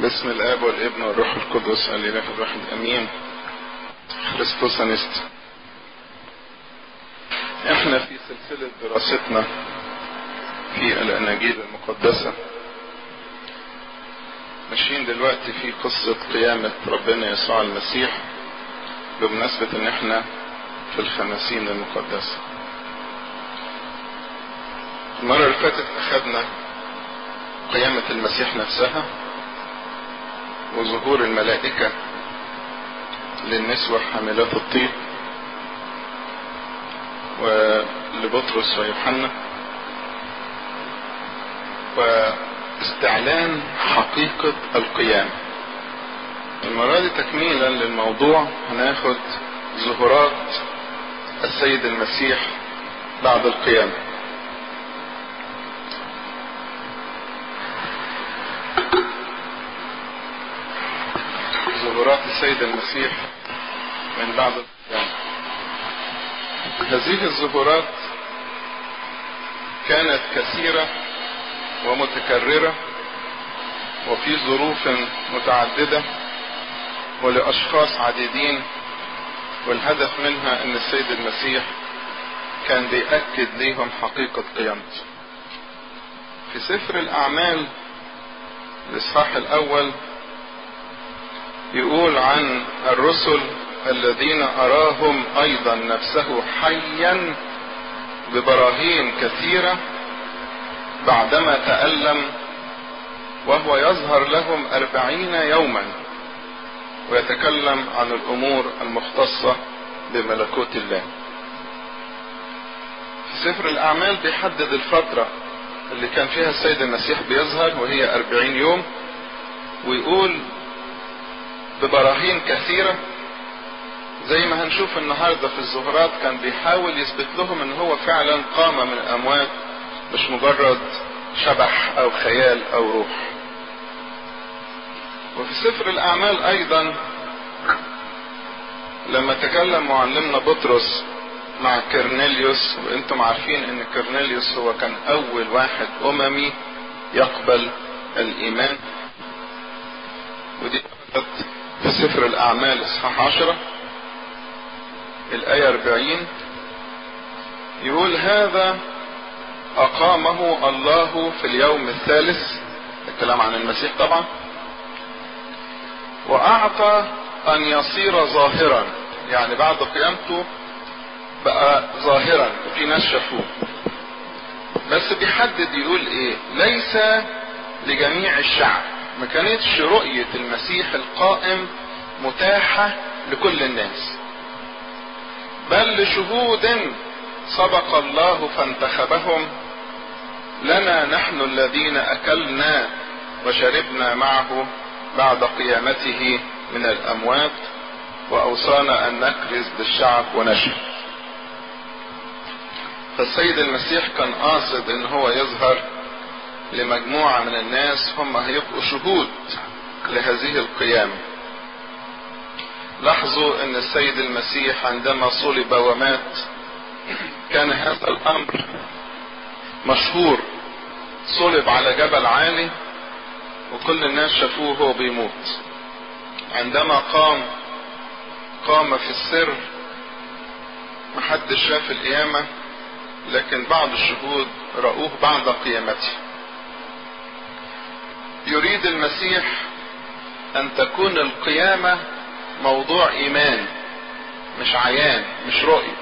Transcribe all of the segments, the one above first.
باسم الاب والابن والروح القدس الاله الواحد امين. خريستوس انست. احنا في سلسلة دراستنا في الاناجيل المقدسة ماشيين دلوقتي في قصة قيامة ربنا يسوع المسيح، بمناسبة ان احنا في الخمسين المقدسة. المرة اللي فاتت اخدنا قيامة المسيح نفسها وظهور الملائكة للنسوة حاملات الطيب ولبطرس ويوحنا، واستعلان حقيقة القيامة. المرة دي تكميلا للموضوع هناخد ظهورات السيد المسيح بعد القيامة. ظهورات السيد المسيح من بعد القيامة. هذه الظهورات كانت كثيرة ومتكررة وفي ظروف متعددة ولأشخاص عديدين، والهدف منها ان السيد المسيح كان بيأكد ليهم حقيقة قيامته. في سفر الأعمال الإصحاح الأول يقول عن الرسل الذين أراهم أيضا نفسه حيا ببراهين كثيرة بعدما تألم، وهو يظهر لهم 40 يوما ويتكلم عن الأمور المختصة بملكوت الله. في سفر الأعمال بيحدد الفترة اللي كان فيها السيد المسيح بيظهر، وهي 40 يوم، ويقول ببراهين كثيرة. زي ما هنشوف النهاردة في الظهورات كان بيحاول يثبت لهم ان هو فعلا قام من الاموات، مش مجرد شبح او خيال او روح. وفي سفر الاعمال ايضا لما تكلم معلمنا بطرس مع كرنيليوس، وانتم عارفين ان كرنيليوس هو كان اول واحد اممي يقبل الايمان، ودي في سفر الاعمال اصحاح 10 الآية 40 يقول هذا أقامه الله في اليوم الثالث، الكلام عن المسيح طبعا، وأعطى أن يصير ظاهرا، يعني بعد قيامته بقى ظاهرا وفي ناس شافوه. بس بيحدد يقول ايه؟ ليس لجميع الشعب. ما كانتش رؤية المسيح القائم متاحة لكل الناس، بل لشهود سبق الله فانتخبهم لنا نحن الذين أكلنا وشربنا معه بعد قيامته من الأموات، وأوصانا أن نكرز بالشعب ونشهد. فالسيد المسيح كان قاصد ان هو يظهر لمجموعة من الناس هم هيبقوا شهود لهذه القيامة. لاحظوا ان السيد المسيح عندما صلب ومات كان هذا الامر مشهور. صلب على جبل عالي وكل الناس شافوه هو بيموت. عندما قام في السر، محدش شاف القيامة، لكن بعض الشهود رأوه بعد قيامته. يريد المسيح ان تكون القيامة موضوع ايمان، مش عيان، مش رؤية.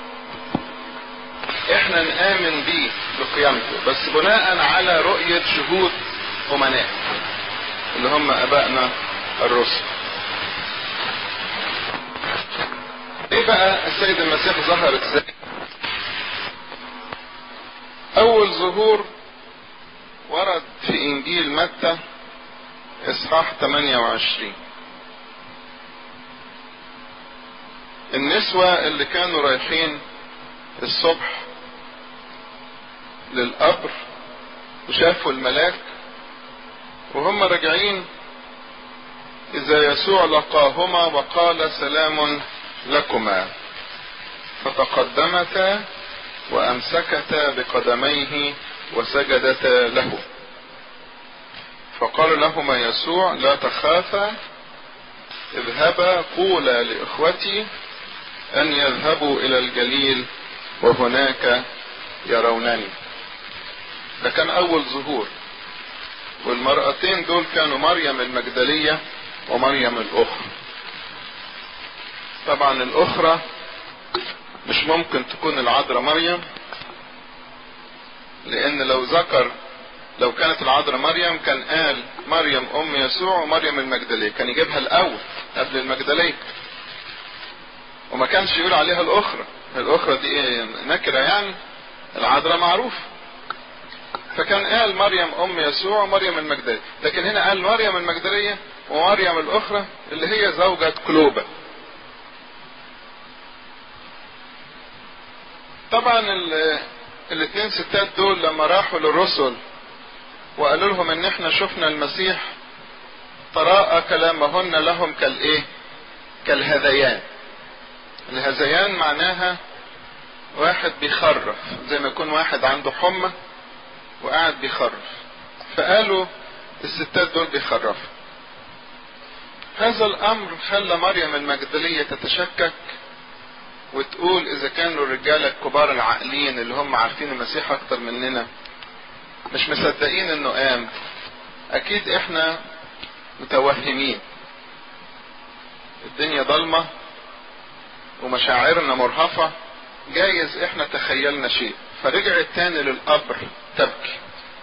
احنا نآمن بيه بقيامته بس بناء على رؤية شهود امناء اللي هم ابائنا الرسل. ايه بقى السيد المسيح ظهر ازاي؟ اول ظهور ورد في انجيل متى اصحاح 28. النسوة اللي كانوا رايحين الصبح للقبر وشافوا الملاك، وهم راجعين اذا يسوع لقاهما وقال سلام لكما، فتقدمتا وامسكتا بقدميه وسجدتا له. فقال لهما يسوع لا تخافا، اذهبا قولا لإخوتي أن يذهبوا إلى الجليل وهناك يرونني. ده كان أول ظهور. والمرأتين دول كانوا مريم المجدلية ومريم الأخرى. طبعا الأخرى مش ممكن تكون العذراء مريم، لأن لو كانت العذراء مريم كان قال مريم أم يسوع ومريم المجدلية، كان يجيبها الأول قبل المجدلية، وما كانش يقول عليها الأخرى. الأخرى دي نكرة يعني، العذراء معروف، فكان قال مريم أم يسوع ومريم المجدلية. لكن هنا قال مريم المجدلية ومريم الأخرى اللي هي زوجة كلوبة. طبعا الاثنين ستات دول لما راحوا للرسل وقالوا لهم ان احنا شفنا المسيح، تراءى كلامهن لهم كالهذيان. الهذيان معناها واحد بيخرف، زي ما يكون واحد عنده حمى وقاعد بيخرف، فقالوا الستات دول بيخرفوا. هذا الامر خلى مريم المجدلية تتشكك وتقول اذا كانوا الرجال الكبار العاقلين اللي هم عارفين المسيح اكتر مننا مش مصدقين انه قام، اكيد احنا متوهمين، الدنيا ضلمة ومشاعرنا مرهفة، جايز احنا تخيلنا شيء. فرجعت تاني للقبر تبكي.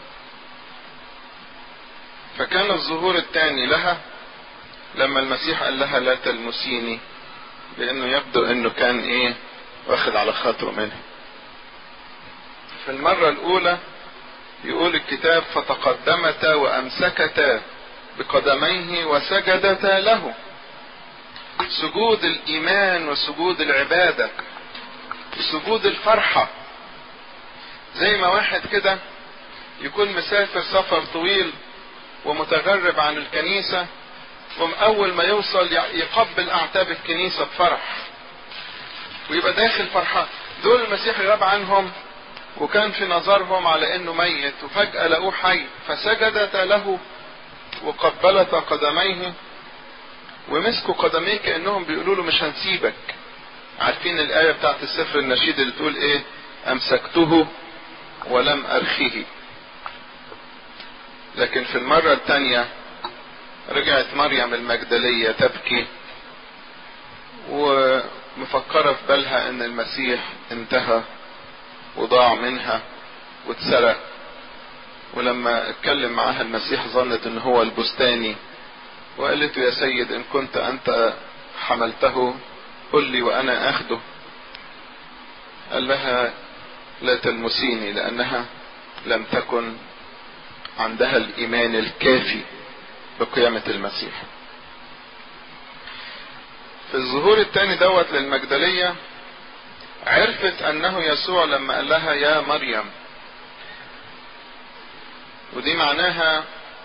فكان الظهور التاني لها لما المسيح قال لها لا تلمسيني، لانه يبدو انه كان واخد على خاطره منها. في المرة الاولى يقول الكتاب فتقدمتا وامسكتا بقدميه وسجدتا له، سجود الايمان وسجود العبادة وسجود الفرحة. زي ما واحد كده يكون مسافر سفر طويل ومتغرب عن الكنيسة، وأول ما يوصل يقبل أعتاب الكنيسة بفرح ويبقى داخل فرحان. دول المسيح غاب عنهم وكان في نظرهم على انه ميت، وفجأة لقوه حي، فسجدت له وقبلت قدميه ومسكوا قدميه كأنهم بيقولوا له مش هنسيبك. عارفين الآية بتاعت السفر النشيد اللي تقول أمسكته ولم أرخيه. لكن في المرة الثانية رجعت مريم المجدلية تبكي ومفكرة في بالها ان المسيح انتهى وضاع منها واتسرق. ولما اتكلم معها المسيح ظنت ان هو البستاني، وقالت يا سيد ان كنت انت حملته قل لي وانا اخده. قال لها لا تلمسيني، لانها لم تكن عندها الايمان الكافي بقيامة المسيح. في الظهور الثاني دوت للمجدلية عرفت انه يسوع لما قال لها يا مريم، ودي معناها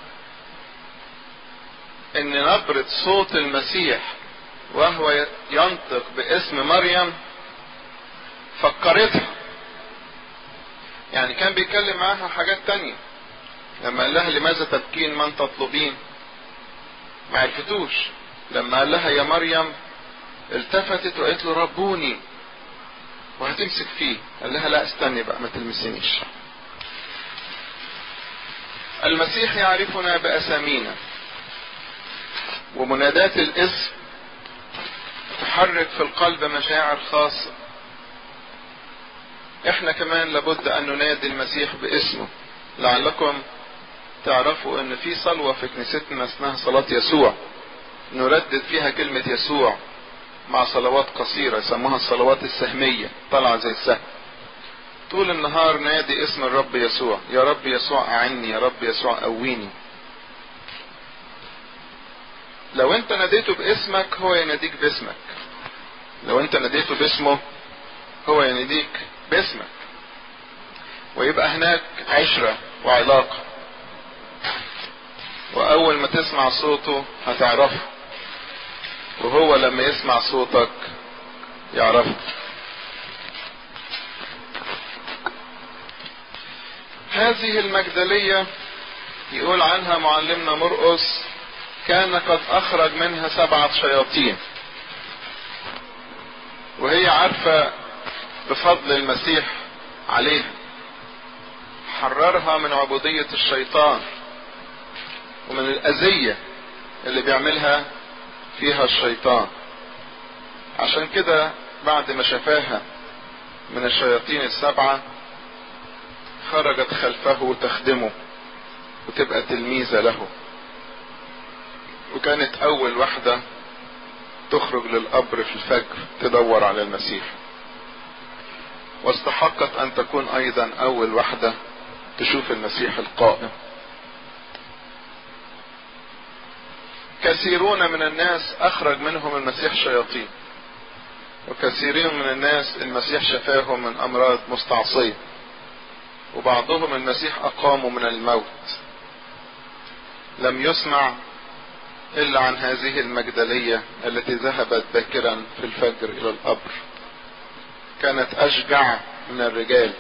ان نبرة صوت المسيح وهو ينطق باسم مريم فكرتها. يعني كان بيتكلم معاها حاجات تانية. لما قال لها لماذا تبكين من تطلبين ما عرفتوش. لما قال لها يا مريم التفتت وقالت له ربوني وهتمسك فيه. قال لها لا استني بقى ما تلمسينيش. المسيح يعرفنا بأسامينا، ومنادات الاسم تحرك في القلب مشاعر خاصة. احنا كمان لابد ان ننادي المسيح باسمه. لعلكم تعرفوا ان في صلوة في كنيستنا اسمها صلاة يسوع، نردد فيها كلمة يسوع مع صلوات قصيرة يسموها الصلوات السهمية، طالعة زي السهم. طول النهار نادي اسم الرب يسوع، يا رب يسوع اعني، يا رب يسوع قويني. لو انت ناديته باسمك هو يناديك باسمك، لو انت ناديته باسمه هو يناديك باسمك، ويبقى هناك عشرة وعلاقة. واول ما تسمع صوته هتعرفه، وهو لما يسمع صوتك يعرفه. هذه المجدلية يقول عنها معلمنا مرقس كان قد اخرج منها 7 شياطين، وهي عارفة بفضل المسيح عليها، حررها من عبودية الشيطان ومن الأذية اللي بيعملها فيها الشيطان. عشان كده بعد ما شفاها من الشياطين ال7 خرجت خلفه تخدمه وتبقى تلميذة له، وكانت أول واحدة تخرج للقبر في الفجر تدور على المسيح، واستحقت أن تكون أيضا أول واحدة تشوف المسيح القائم. كثيرون من الناس أخرج منهم المسيح شياطين، وكثيرين من الناس المسيح شفاهم من أمراض مستعصية، وبعضهم المسيح أقاموا من الموت. لم يسمع إلا عن هذه المجدلية التي ذهبت باكرا في الفجر إلى القبر، كانت أشجع من الرجال.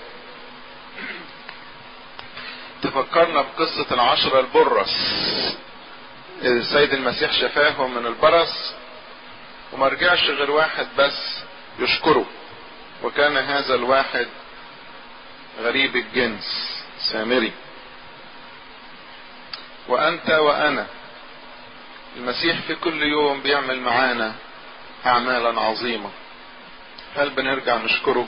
تفكرنا بقصة 10 البرص، السيد المسيح شفاهم من البرص وما رجعش غير واحد بس يشكره، وكان هذا الواحد غريب الجنس سامري. وأنت وأنا المسيح في كل يوم بيعمل معانا أعمالا عظيمة، هل بنرجع نشكره؟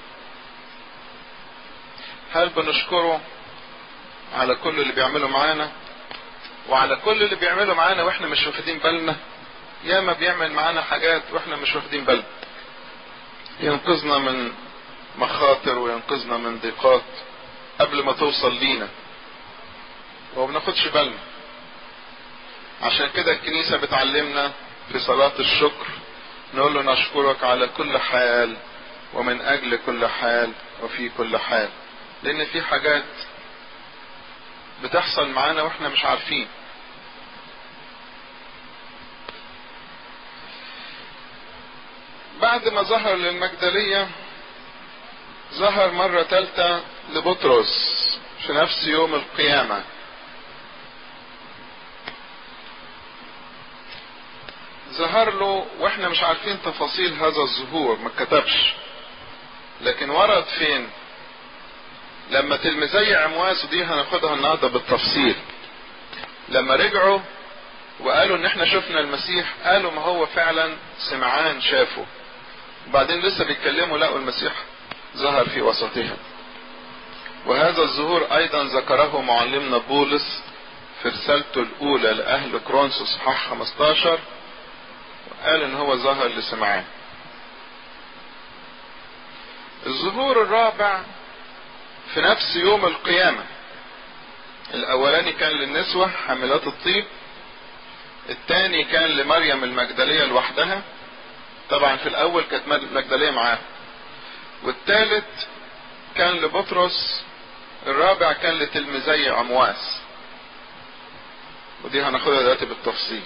هل بنشكره على كل اللي بيعمله معانا وعلى كل اللي بيعمله معانا واحنا مش واخدين بالنا؟ ياما بيعمل معانا حاجات واحنا مش واخدين بالنا، ينقذنا من مخاطر وينقذنا من ضيقات قبل ما توصل لينا وما بناخدش بالنا. عشان كده الكنيسة بتعلمنا في صلاة الشكر نقول له نشكرك على كل حال ومن اجل كل حال وفي كل حال، لان في حاجات بتحصل معانا واحنا مش عارفين. بعد ما ظهر للمجدلية ظهر مرة ثالثة لبطرس في نفس يوم القيامة. ظهر له واحنا مش عارفين تفاصيل هذا الظهور، ما كتبش، لكن ورد فين؟ لما تلميذي عمواس، ودي هناخدها النهارده بالتفصيل، لما رجعوا وقالوا ان احنا شفنا المسيح، قالوا ما هو فعلا سمعان شافه، وبعدين لسه بيتكلموا لقوا المسيح ظهر في وسطهم. وهذا الظهور ايضا ذكره معلمنا بولس في رسالته الاولى لاهل كورنثوس اصحاح 15، وقال ان هو ظهر لسمعان. الظهور الرابع في نفس يوم القيامة. الاولاني كان للنسوة حاملات الطيب، الثاني كان لمريم المجدلية لوحدها، طبعا في الاول كانت مجدلية معاه، والثالث كان لبطرس، الرابع كان لتلميذي عمواس، ودي هناخدها دلوقتي بالتفصيل.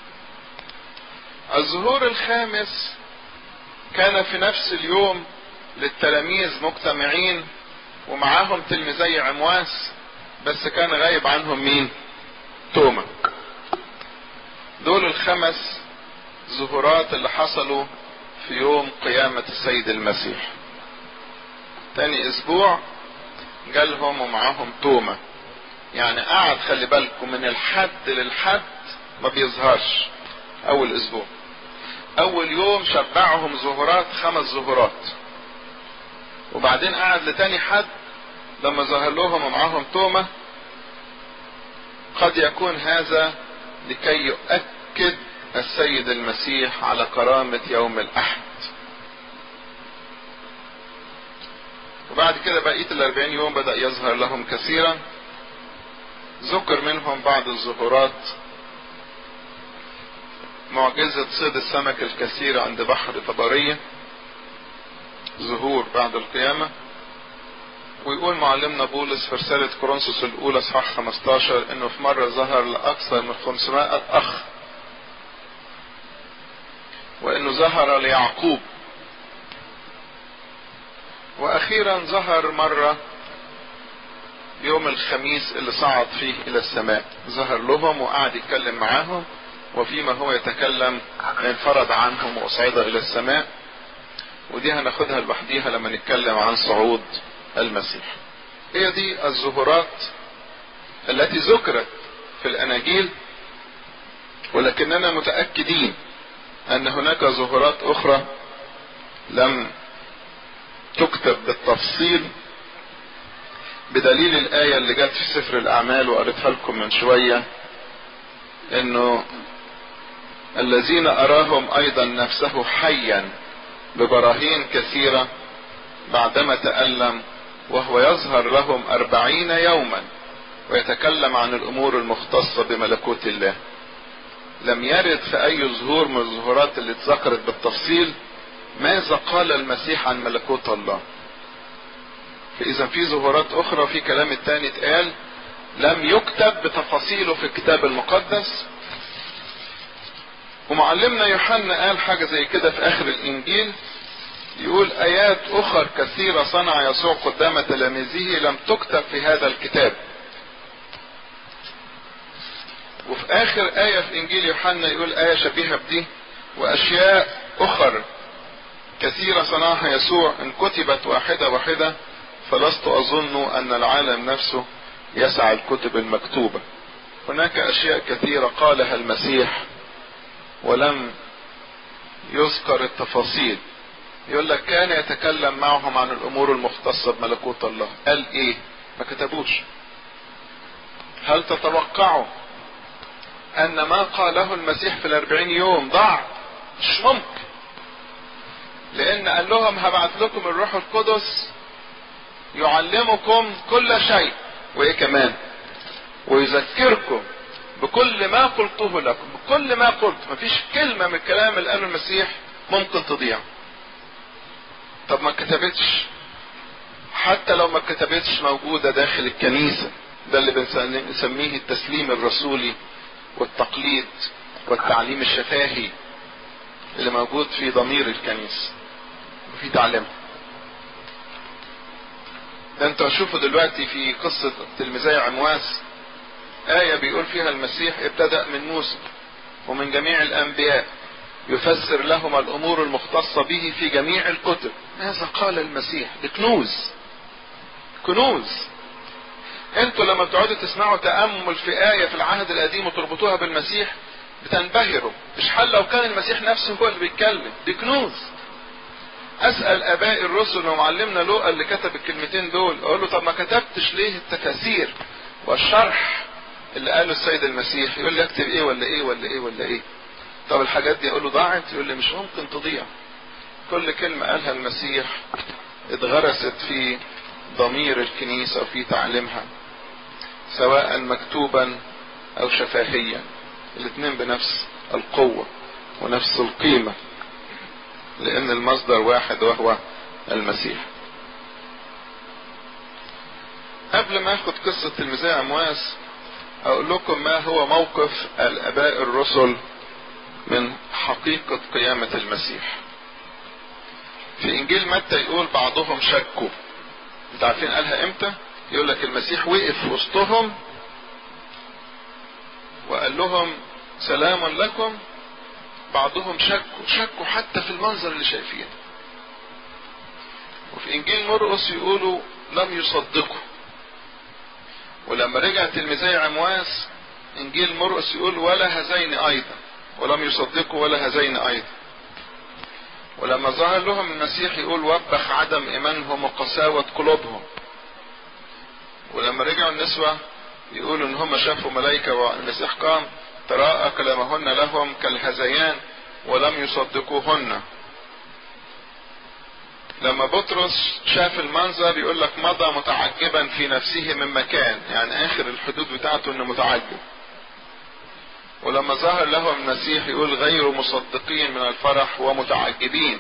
الظهور الخامس كان في نفس اليوم للتلاميذ مجتمعين ومعاهم تلميذي عمواس، بس كان غايب عنهم مين؟ توما. دول ال5 ظهورات اللي حصلوا في يوم قيامة السيد المسيح. تاني اسبوع جالهم ومعاهم توما، يعني قعد خلي بالكم من الحد للحد ما بيظهرش. اول اسبوع، اول يوم شبعهم ظهورات 5 ظهورات، وبعدين قعد لتاني حد لما ظهر لهم ومعاهم توما. قد يكون هذا لكي يؤكد السيد المسيح على كرامة يوم الأحد. وبعد كده بقية 40 يوم بدأ يظهر لهم كثيرا. ذكر منهم بعض الظهورات: معجزة صيد السمك الكثير عند بحر طبرية، ظهور بعد القيامة. ويقول معلمنا بولس في رسالة كورنثوس الأولى اصحاح 15 انه في مرة ظهر لأكثر من 500 أخ، وانه ظهر ليعقوب. واخيرا ظهر مرة يوم الخميس اللي صعد فيه الى السماء، ظهر لهم وقعد يتكلم معاهم، وفيما هو يتكلم انفرد عنهم واصعد الى السماء. ودي هناخدها لوحديها لما نتكلم عن صعود المسيح. هي دي الظهورات التي ذكرت في الاناجيل، ولكننا متأكدين ان هناك ظهورات اخرى لم تكتب بالتفصيل، بدليل الآية اللي جت في سفر الأعمال وقريتها لكم من شوية، إنه الذين أراهم أيضا نفسه حيا ببراهين كثيرة بعدما تألم، وهو يظهر لهم 40 يوما ويتكلم عن الأمور المختصة بملكوت الله. لم يرد في أي ظهور من الظهورات اللي اتذكرت بالتفصيل ماذا قال المسيح عن ملكوت الله. فإذا في ظهورات أخرى في كلام التاني اتقال لم يكتب بتفاصيله في الكتاب المقدس. ومعلمنا يوحنا قال حاجة زي كده في آخر الإنجيل، يقول آيات أخر كثيرة صنع يسوع قدام تلاميذه لم تكتب في هذا الكتاب. وفي آخر آية في إنجيل يوحنا يقول آية شبيهة بدي، وأشياء أخر كثيرة صنعها يسوع إن كتبت واحدة واحدة فلست أظن أن العالم نفسه يسعى الكتب المكتوبة. هناك أشياء كثيرة قالها المسيح ولم يذكر التفاصيل. يقول لك كان يتكلم معهم عن الأمور المختصة بملكوت الله. قال إيه؟ ما كتبوش. هل تتوقعوا أن ما قاله المسيح في 40 يوم ضاع؟ مش ممكن، لأن قال لهم هبعث لكم الروح القدس يعلمكم كل شيء، وايه كمان؟ ويذكركم بكل ما قلته لكم. بكل ما قلت، مفيش كلمة من الكلام اللي قاله المسيح ممكن تضيع. طب ما كتبتش، حتى لو ما كتبتش موجودة داخل الكنيسة. ده اللي بنسميه التسليم الرسولي والتقليد والتعليم الشفاهي اللي موجود في ضمير الكنيسة وفي تعليمها. ده انتوا هتشوفوا دلوقتي في قصة تلميذي عمواس آية بيقول فيها المسيح ابتدأ من موسى ومن جميع الأنبياء يفسر لهم الأمور المختصة به في جميع الكتب. ماذا قال المسيح؟ دي كنوز، كنوز. انتوا لما بتقعدوا تسمعوا تأمل في آية في العهد القديم وتربطوها بالمسيح بتنبهروا. مش حل لو كان المسيح نفسه هو اللي بيتكلم. دي كنوز. اسأل اباء الرسل ومعلمنا لوقا اللي كتب الكلمتين دول، اقول له طب ما كتبتش ليه التفاسير والشرح اللي قاله السيد المسيح؟ يقول لي اكتب ايه ولا ايه ولا ايه ولا ايه. طب الحاجات دي اقول له ضاعت؟ يقول لي مش ممكن تضيع. كل كلمة قالها المسيح اتغرست في ضمير الكنيسة وفي تعليمها، سواء مكتوبا او شفاهيا، الاثنين بنفس القوة ونفس القيمة، لان المصدر واحد وهو المسيح. قبل ما اخد قصة تلميذي عمواس اقول لكم ما هو موقف الاباء الرسل من حقيقة قيامة المسيح. في انجيل متى يقول بعضهم شكوا. انت عارفين قالها امتى؟ يقول لك المسيح وقف وسطهم وقال لهم سلام لكم. بعضهم شكوا حتى في المنظر اللي شايفينه. وفي انجيل مرقس يقولوا لم يصدقوا. ولما رجع تلميذي عمواس انجيل مرقس يقول ولا هذين ايضا، ولم يصدقوا ولا هذين ايضا. ولما ظهر لهم المسيح يقول وبخ عدم ايمانهم وقساوة قلوبهم. ولما رجعوا النسوة يقولوا ان هم شافوا ملائكة والمسيح قام تراءى كلامهن لهم كالهذيان ولم يصدقوهن. لما بطرس شاف المنظر يقول لك مضى متعجبا في نفسه من مكان، يعني اخر الحدود بتاعته انه متعجب. ولما ظهر لهم المسيح يقول غير مصدقين من الفرح ومتعجبين.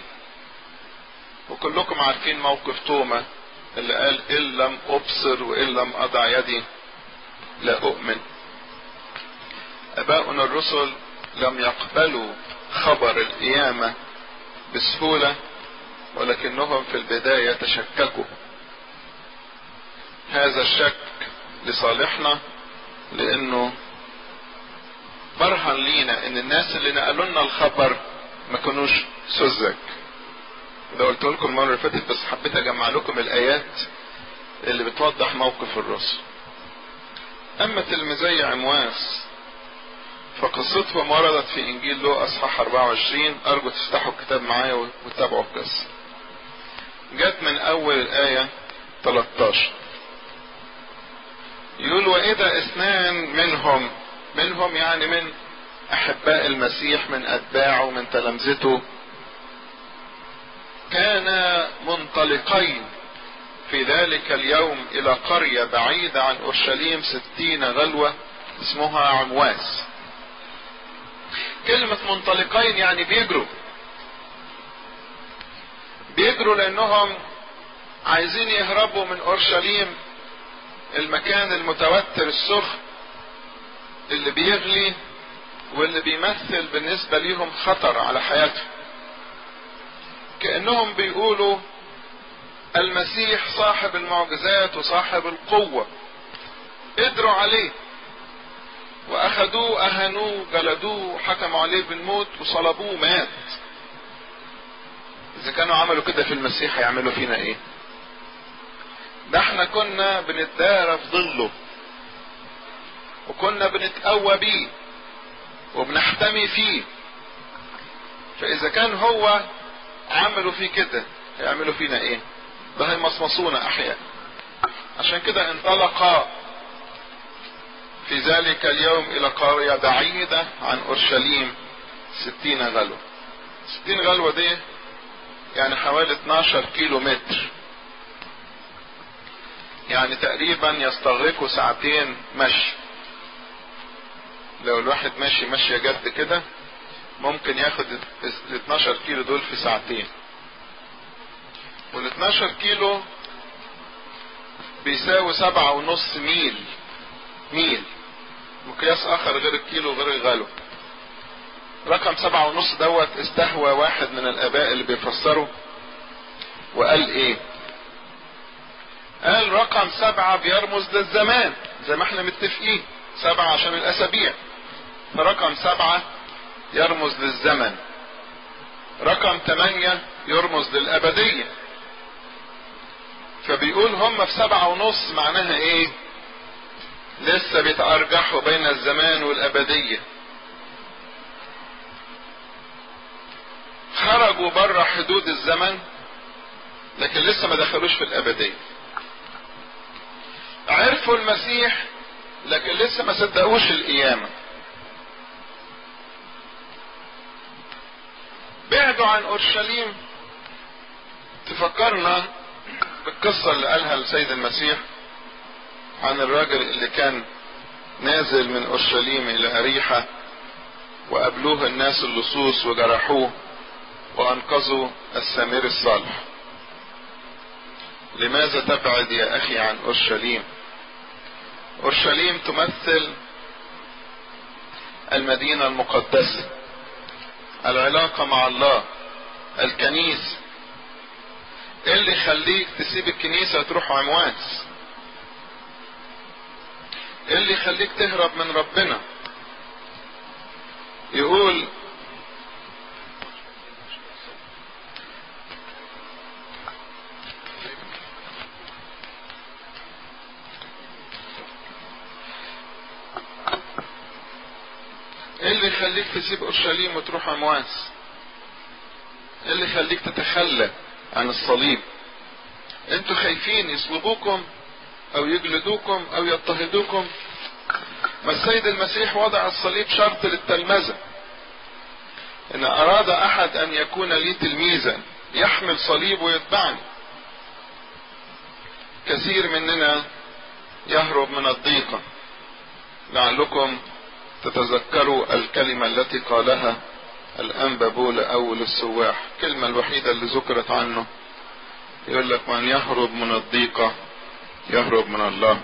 وكلكم عارفين موقف توما اللي قال ان لم ابصر وان لم اضع يدي لا اؤمن. اباؤنا الرسل لم يقبلوا خبر القيامة بسهولة، ولكنهم في البداية تشككوا. هذا الشك لصالحنا، لانه برهن لينا ان الناس اللي نقلوا لنا الخبر ما كانوش سذج. ده قلت لكم المره اللي فاتت، بس حبيت اجمع لكم الايات اللي بتوضح موقف الرسل. اما تلميذي عمواس فقصتهم وردت في انجيل لوقا اصحاح 24. ارجو تفتحوا الكتاب معايا وتتابعوا القصه. جت من اول الايه 13، يقول: واذا اثنان منهم يعني من احباء المسيح، من اتباعه، من تلامذته، كانا منطلقين في ذلك اليوم الى قرية بعيدة عن اورشليم 60 غلوة اسمها عمواس. كلمة منطلقين يعني بيجروا لانهم عايزين يهربوا من اورشليم، المكان المتوتر السخن اللي بيغلي واللي بيمثل بالنسبة ليهم خطر على حياتهم. كأنهم بيقولوا المسيح صاحب المعجزات وصاحب القوة، قدروا عليه واخدوه، اهنوه، جلدوه، حكموا عليه بالموت وصلبوه، مات. اذا كانوا عملوا كده في المسيح هيعملوا فينا ايه؟ ده احنا كنا بنتدارى في ظله، وكنا بنتقوى بيه وبنحتمي فيه. فاذا كان هو عملوا فيه كده هيعملوا فينا ايه؟ ده هيمصمصونا احياء. عشان كده انطلقا في ذلك اليوم الى قرية بعيدة عن اورشليم 60 غلوة. 60 غلوة دي يعني حوالي 12 كيلو متر، يعني تقريبا يستغرقوا ساعتين مشي. لو الواحد ماشي ماشية جد كده ممكن ياخد ال 12 كيلو دول في ساعتين. وال 12 كيلو بيساوي 7.5 ميل، مقياس اخر غير الكيلو غير الغلو. رقم 7.5 دوت استهوى واحد من الاباء اللي بيفسروا وقال ايه؟ قال رقم 7 بيرمز للزمان، زي ما احنا متفقين 7 عشان الاسابيع، فرقم 7 يرمز للزمن. رقم 8 يرمز للابدية. فبيقول هم في 7.5 معناها ايه؟ لسه بيتأرجحوا بين الزمان والابدية، خرجوا بره حدود الزمن لكن لسه ما دخلوش في الابدية. عرفوا المسيح لكن لسه ما صدقوش القيامة. بعدوا عن اورشليم. تفكرنا بالقصة اللي قالها السيد المسيح عن الراجل اللي كان نازل من اورشليم الى اريحة، وقابلوه الناس اللصوص وجرحوه وانقذوا السامري الصالح. لماذا تبعد يا اخي عن اورشليم؟ اورشليم تمثل المدينة المقدسة، العلاقة مع الله، الكنيسة. ايه اللي يخليك تسيب الكنيسة وتروح عمواس؟ ايه اللي يخليك تهرب من ربنا؟ يقول ايه اللي يخليك تسيب اورشليم وتروح عمواس؟ ايه اللي يخليك تتخلى عن الصليب؟ انتوا خايفين يصلبوكم او يجلدوكم او يضطهدوكم. ما السيد المسيح وضع الصليب شرط للتلمذة. ان اراد احد ان يكون لي تلميذا يحمل صليب ويتبعني. كثير مننا يهرب من الضيقة. لعلكم تتذكروا الكلمة التي قالها الأنبا بولا أول السواح، الكلمة الوحيدة اللي ذكرت عنه، يقول لك: من يهرب من الضيقة يهرب من الله.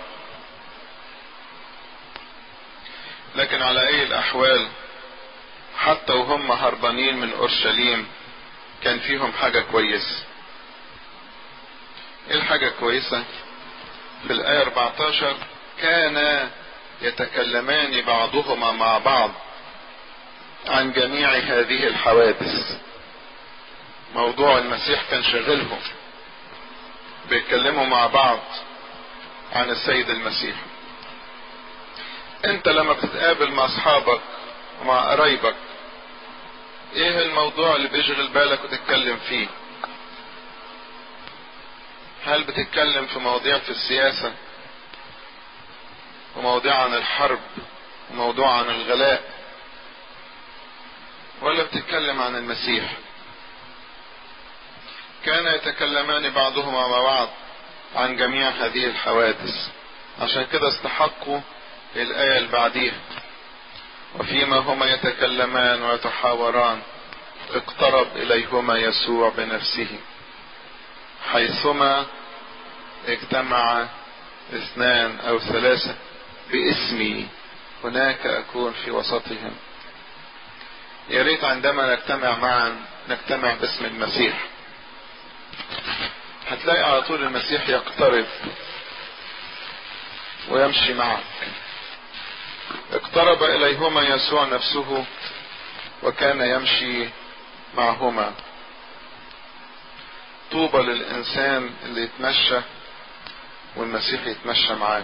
لكن على أي الأحوال حتى وهم هربانين من أورشليم كان فيهم حاجة كويسة. إيه الحاجة كويسة؟ في الآية 14 كان يتكلمان بعضهما مع بعض عن جميع هذه الحوادث. موضوع المسيح كان شغلهم، بيتكلموا مع بعض عن السيد المسيح. انت لما بتتقابل مع اصحابك ومع قرايبك، ايه الموضوع اللي بيشغل بالك وتتكلم فيه؟ هل بتتكلم في مواضيع في السياسة، ومواضيع عن الحرب، وموضوع عن الغلاء، ولا بتتكلم عن المسيح؟ كان يتكلمان بعضهما مع بعض عن جميع هذه الحوادث. عشان كده استحقوا الآية اللي بعديها: وفيما هما يتكلمان ويتحاوران اقترب إليهما يسوع بنفسه، حيثما اجتمع 2 أو 3 باسمي هناك أكون في وسطهم. يا ريت عندما نجتمع معا نجتمع باسم المسيح، هتلاقي على طول المسيح يقترب ويمشي معك. اقترب إليهما يسوع نفسه وكان يمشي معهما. طوبى للإنسان اللي يتمشى والمسيح يتمشى معاه.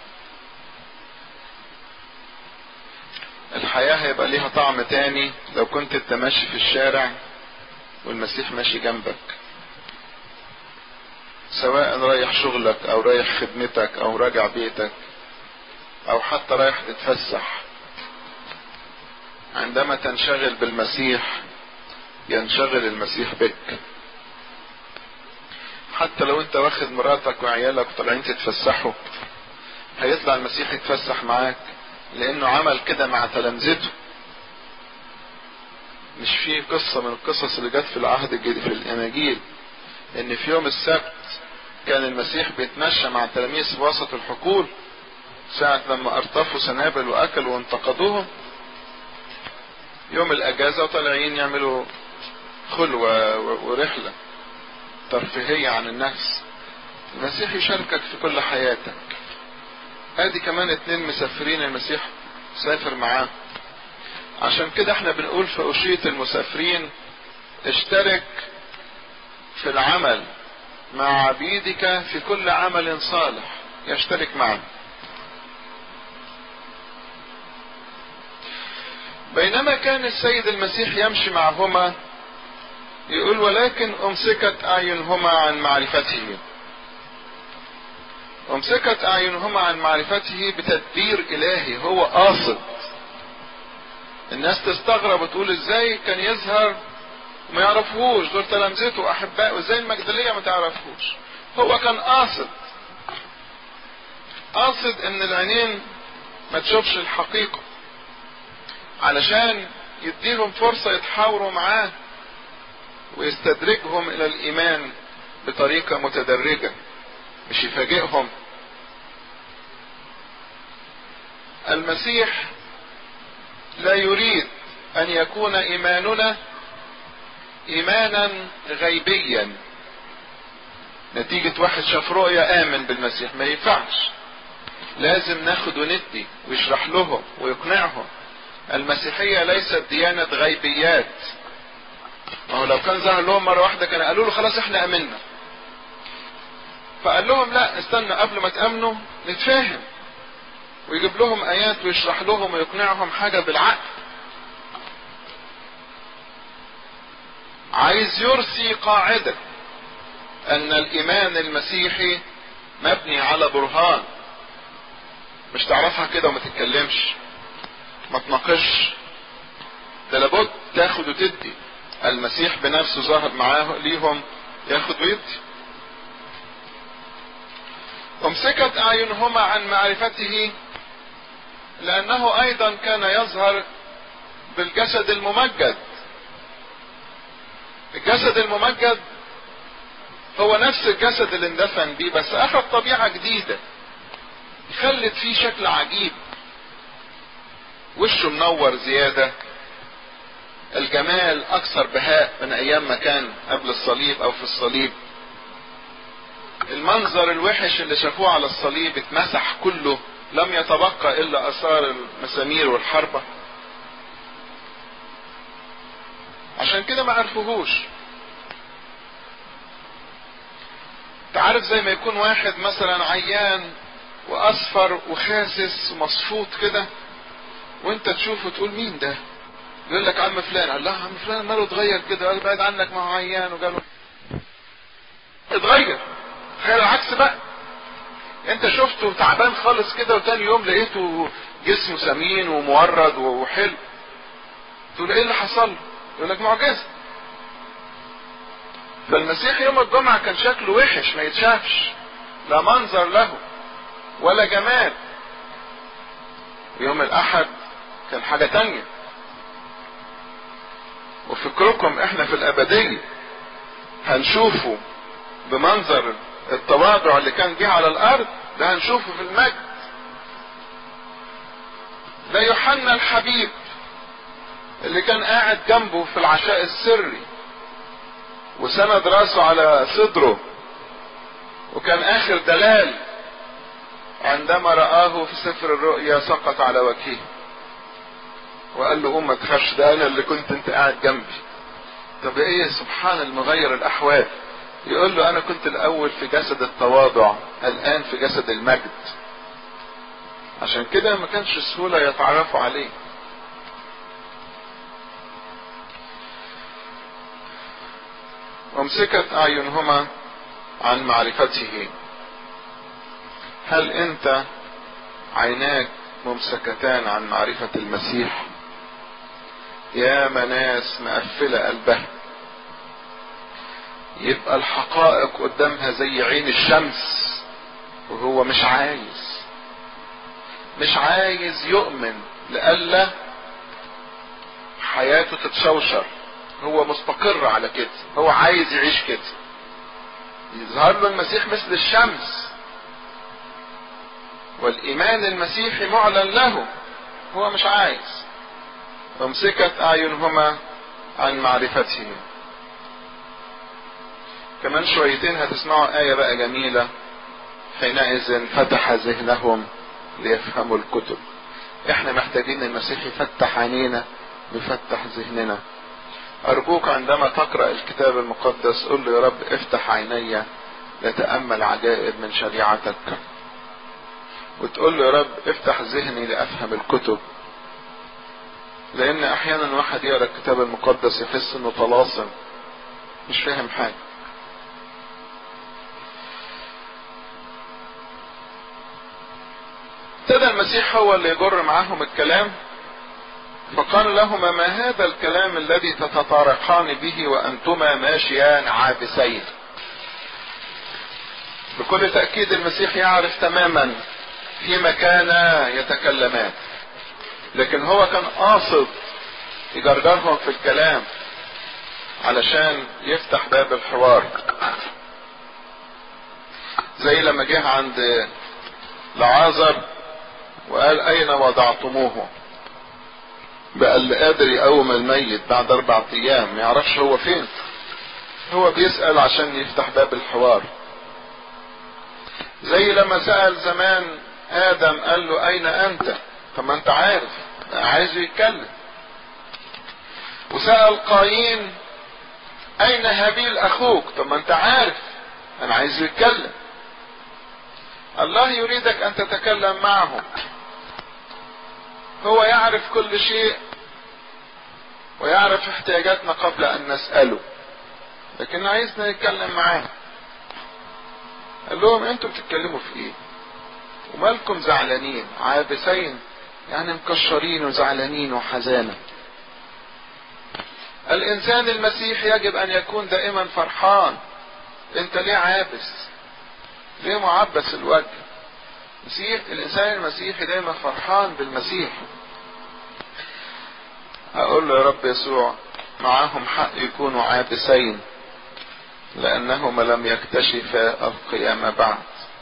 الحياة هيبقى ليها طعم تاني لو كنت انت ماشي في الشارع والمسيح ماشي جنبك، سواء رايح شغلك او رايح خدمتك او راجع بيتك او حتى رايح تتفسح. عندما تنشغل بالمسيح ينشغل المسيح بك. حتى لو انت واخد مراتك وعيالك وطالعين تتفسحوا، هيطلع المسيح يتفسح معاك، لانه عمل كده مع تلامذته. مش في قصة من القصص اللي جت في العهد الجديد في الاناجيل ان في يوم السبت كان المسيح بيتمشى مع التلاميذ في وسط الحقول ساعة لما ارتفوا سنابل واكلوا وانتقدوهم؟ يوم الاجازة وطالعين يعملوا خلوة ورحلة ترفيهية عن النفس. المسيح يشاركك في كل حياتك. ادي كمان 2 مسافرين المسيح سافر معاه. عشان كده احنا بنقول في أشية المسافرين: اشترك في العمل مع عبيدك في كل عمل صالح. يشترك معنا. بينما كان السيد المسيح يمشي معهما، يقول: ولكن امسكت اعينهما عن معرفته. امسكت اعينهما عن معرفته بتدبير الهي، هو قاصد. الناس تستغرب وتقول: ازاي كان يظهر وما يعرفوش؟ دول تلامذته واحبائه، وازاي المجدلية ما تعرفوش؟ هو كان قاصد ان العينين ما تشوفش الحقيقة، علشان يديهم فرصة يتحاوروا معاه ويستدرجهم الى الايمان بطريقة متدرجة، مش يفاجئهم. المسيح لا يريد ان يكون ايماننا ايمانا غيبيا، نتيجة واحد شاف رؤية امن بالمسيح. ما ينفعش، لازم ناخد وندي ويشرح لهم ويقنعهم. المسيحية ليست ديانة غيبيات. ما هو لو كان ظهر لهم مرة واحدة كان قالوا له: خلاص احنا امنا. فقال لهم: لا، استنى، قبل ما تأمنوا نتفاهم. ويجيب لهم ايات ويشرح لهم ويقنعهم حاجة بالعقل. عايز يرسي قاعدة ان الايمان المسيحي مبني على برهان. مش تعرفها كده وما تتكلمش، ما تناقش. ده لابد تاخد وتدي. المسيح بنفسه ظهر معاه ليهم ياخد ويدي. امسكت اعينهما عن معرفته لانه ايضا كان يظهر بالجسد الممجد. الجسد الممجد هو نفس الجسد اللي اندفن بيه، بس اخذ طبيعة جديدة خلت فيه شكل عجيب. وشه منور زيادة، الجمال اكثر بهاء من ايام ما كان قبل الصليب او في الصليب. المنظر الوحش اللي شافوه على الصليب اتمسح كله لم يتبقى الا اثار المسامير والحربة. عشان كده ما عرفوهوش. تعرف زي ما يكون واحد مثلا عيان واصفر وخاسس ومصفوط كده، وانت تشوفه تقول مين ده؟ يقول لك عم فلان. قال له عم فلان ماله اتغير كده؟ قال بعد عنك ما هو عيان وقالوا اتغير. تخيل العكس بقى، انت شفته تعبان خالص كده وتاني يوم لقيته جسمه سمين ومورد وحلو، تقول ايه اللي حصل له؟ يقول لك معجزة. فالمسيح يوم الجمعة كان شكله وحش ما يتشافش، لا منظر له ولا جمال. ويوم الاحد كان حاجة تانية. وفكركم احنا في الابدية هنشوفه بمنظر التواضع اللي كان بيه على الارض، ده هنشوفه في المجد. ده يوحنا الحبيب اللي كان قاعد جنبه في العشاء السري وسند راسه على صدره، وكان اخر دلال، عندما رآه في سفر الرؤيا سقط على وجهه وقال له ما تخافش، ده انا اللي كنت انت قاعد جنبي. طب ايه سبحان المغير الاحوال، يقول له انا كنت الاول في جسد التواضع، الان في جسد المجد. عشان كده ما كانش سهولة يتعرفوا عليه. وامسكت اعينهما عن معرفته. هل انت عيناك ممسكتان عن معرفة المسيح؟ يا ناس مقفلة قلبها، يبقى الحقائق قدامها زي عين الشمس وهو مش عايز يؤمن، لألا حياته تتشوشر. هو مستقر على كده، هو عايز يعيش كده، يظهر له المسيح مثل الشمس، والإيمان المسيحي معلن له، هو مش عايز. وامسكت أعينهما عن معرفته. كمان شويتين هتسمعوا آية بقى جميلة، حينئذ فتح ذهنهم ليفهموا الكتب. احنا محتاجين المسيح يفتح عينينا ويفتح ذهننا. ارجوك عندما تقرأ الكتاب المقدس قل له يا رب افتح عيني لأتأمل عجائب من شريعتك، وتقول له يا رب افتح ذهني لأفهم الكتب. لان احيانا واحد يقرأ الكتاب المقدس يحس انه طلاسم، مش فاهم حاجة. ابتدى المسيح هو اللي يجر معاهم الكلام، فقال لهما ما هذا الكلام الذي تتطارقان به وانتما ماشيان عابسين. بكل تأكيد المسيح يعرف تماما فيما كانا يتكلمان، لكن هو كان قاصد يجرجرهم في الكلام علشان يفتح باب الحوار. زي لما جه عند لعازر وقال اين وضعتموه؟ بقى اللي قادر يقوم الميت بعد 4 ايام ما يعرفش هو فين. هو بيسأل عشان يفتح باب الحوار. زي لما سأل زمان ادم قال له اين انت؟ طب ما انت عارف، عايزه يتكلم. وسأل قايين اين هابيل اخوك؟ طب ما انت عارف، انا عايزه يتكلم. الله يريدك ان تتكلم معه، هو يعرف كل شيء ويعرف احتياجاتنا قبل ان نسأله، لكن عايزنا نتكلم معاه. قال لهم انتوا بتتكلموا في ايه؟ ومالكم زعلانين عابسين؟ يعني مكشرين وزعلانين وحزانة. الانسان المسيحي يجب ان يكون دائما فرحان. انت ليه عابس؟ ليه معبس الوجه؟ الانسان المسيحي دائما فرحان بالمسيح. اقول له يا رب يسوع معاهم حق يكونوا عابسين، لانهما لم يكتشفا القيامة بعد،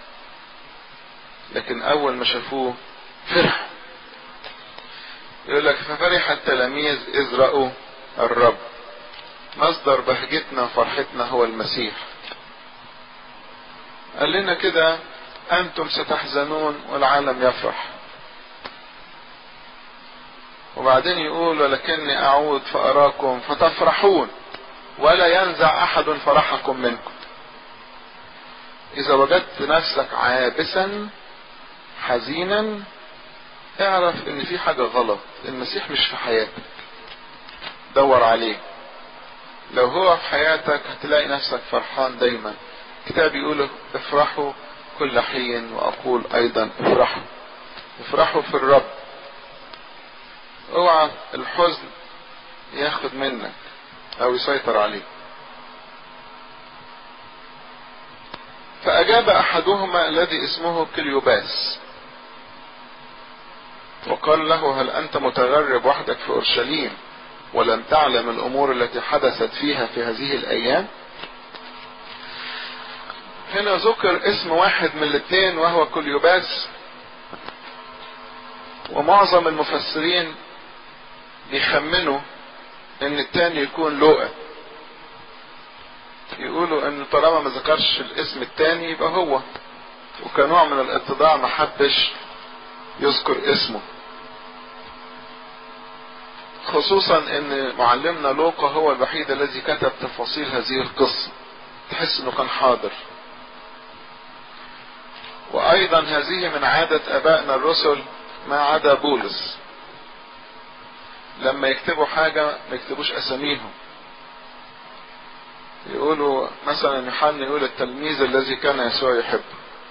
لكن اول ما شافوه فرح. يقول لك ففرح التلاميذ اذ رأوا الرب. مصدر بهجتنا وفرحتنا هو المسيح. قال لنا كده أنتم ستحزنون والعالم يفرح. وبعدين يقول ولكني أعود فأراكم فتفرحون ولا ينزع أحد فرحكم منكم. إذا وجدت نفسك عابسا حزينا اعرف ان في حاجة غلط، المسيح مش في حياتك، دور عليه. لو هو في حياتك هتلاقي نفسك فرحان دايما. الكتاب يقول افرحوا كل حين، واقول ايضا افرحوا. افرحوا في الرب، اوعى الحزن ياخد منك او يسيطر عليك. فاجاب احدهما الذي اسمه كليوباس وقال له هل انت متغرب وحدك في اورشليم ولم تعلم الامور التي حدثت فيها في هذه الايام؟ هنا ذكر اسم واحد من الاثنين وهو كليوباس، ومعظم المفسرين بيخمنوا ان الثاني يكون لوقا. يقولوا ان طالما ما ذكرش الاسم الثاني يبقى هو، وكنوع من الاتضاع ما حبش يذكر اسمه، خصوصا ان معلمنا لوقا هو الوحيد الذي كتب تفاصيل هذه القصة، تحس انه كان حاضر. وايضا هذه من عادة ابائنا الرسل ما عدا بولس، لما يكتبوا حاجة ما يكتبوش اساميهم. يقولوا مثلا يوحنا يقول التلميذ الذي كان يسوع يحبه،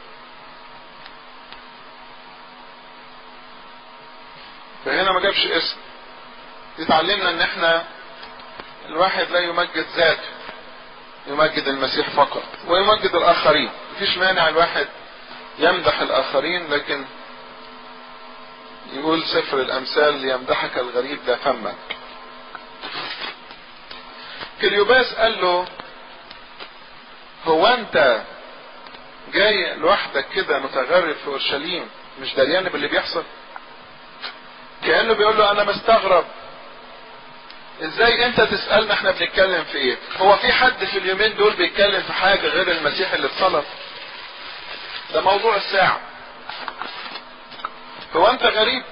فهنا ما جابش اسم. يتعلمنا ان احنا الواحد لا يمجد ذاته، يمجد المسيح فقط ويمجد الاخرين. مفيش مانع الواحد يمدح الاخرين، لكن يقول سفر الامثال ليمدحك الغريب لا فمك. كليوباس قال له هو انت جاي لوحدك كده متغرب في اورشليم مش دريان باللي بيحصل؟ كأنه بيقول له انا مستغرب ازاي انت تسألنا احنا بنتكلم في ايه؟ هو في حد في اليومين دول بيتكلم في حاجة غير المسيح اللي اتصلب؟ ده موضوع الساعة. هو انت غريب؟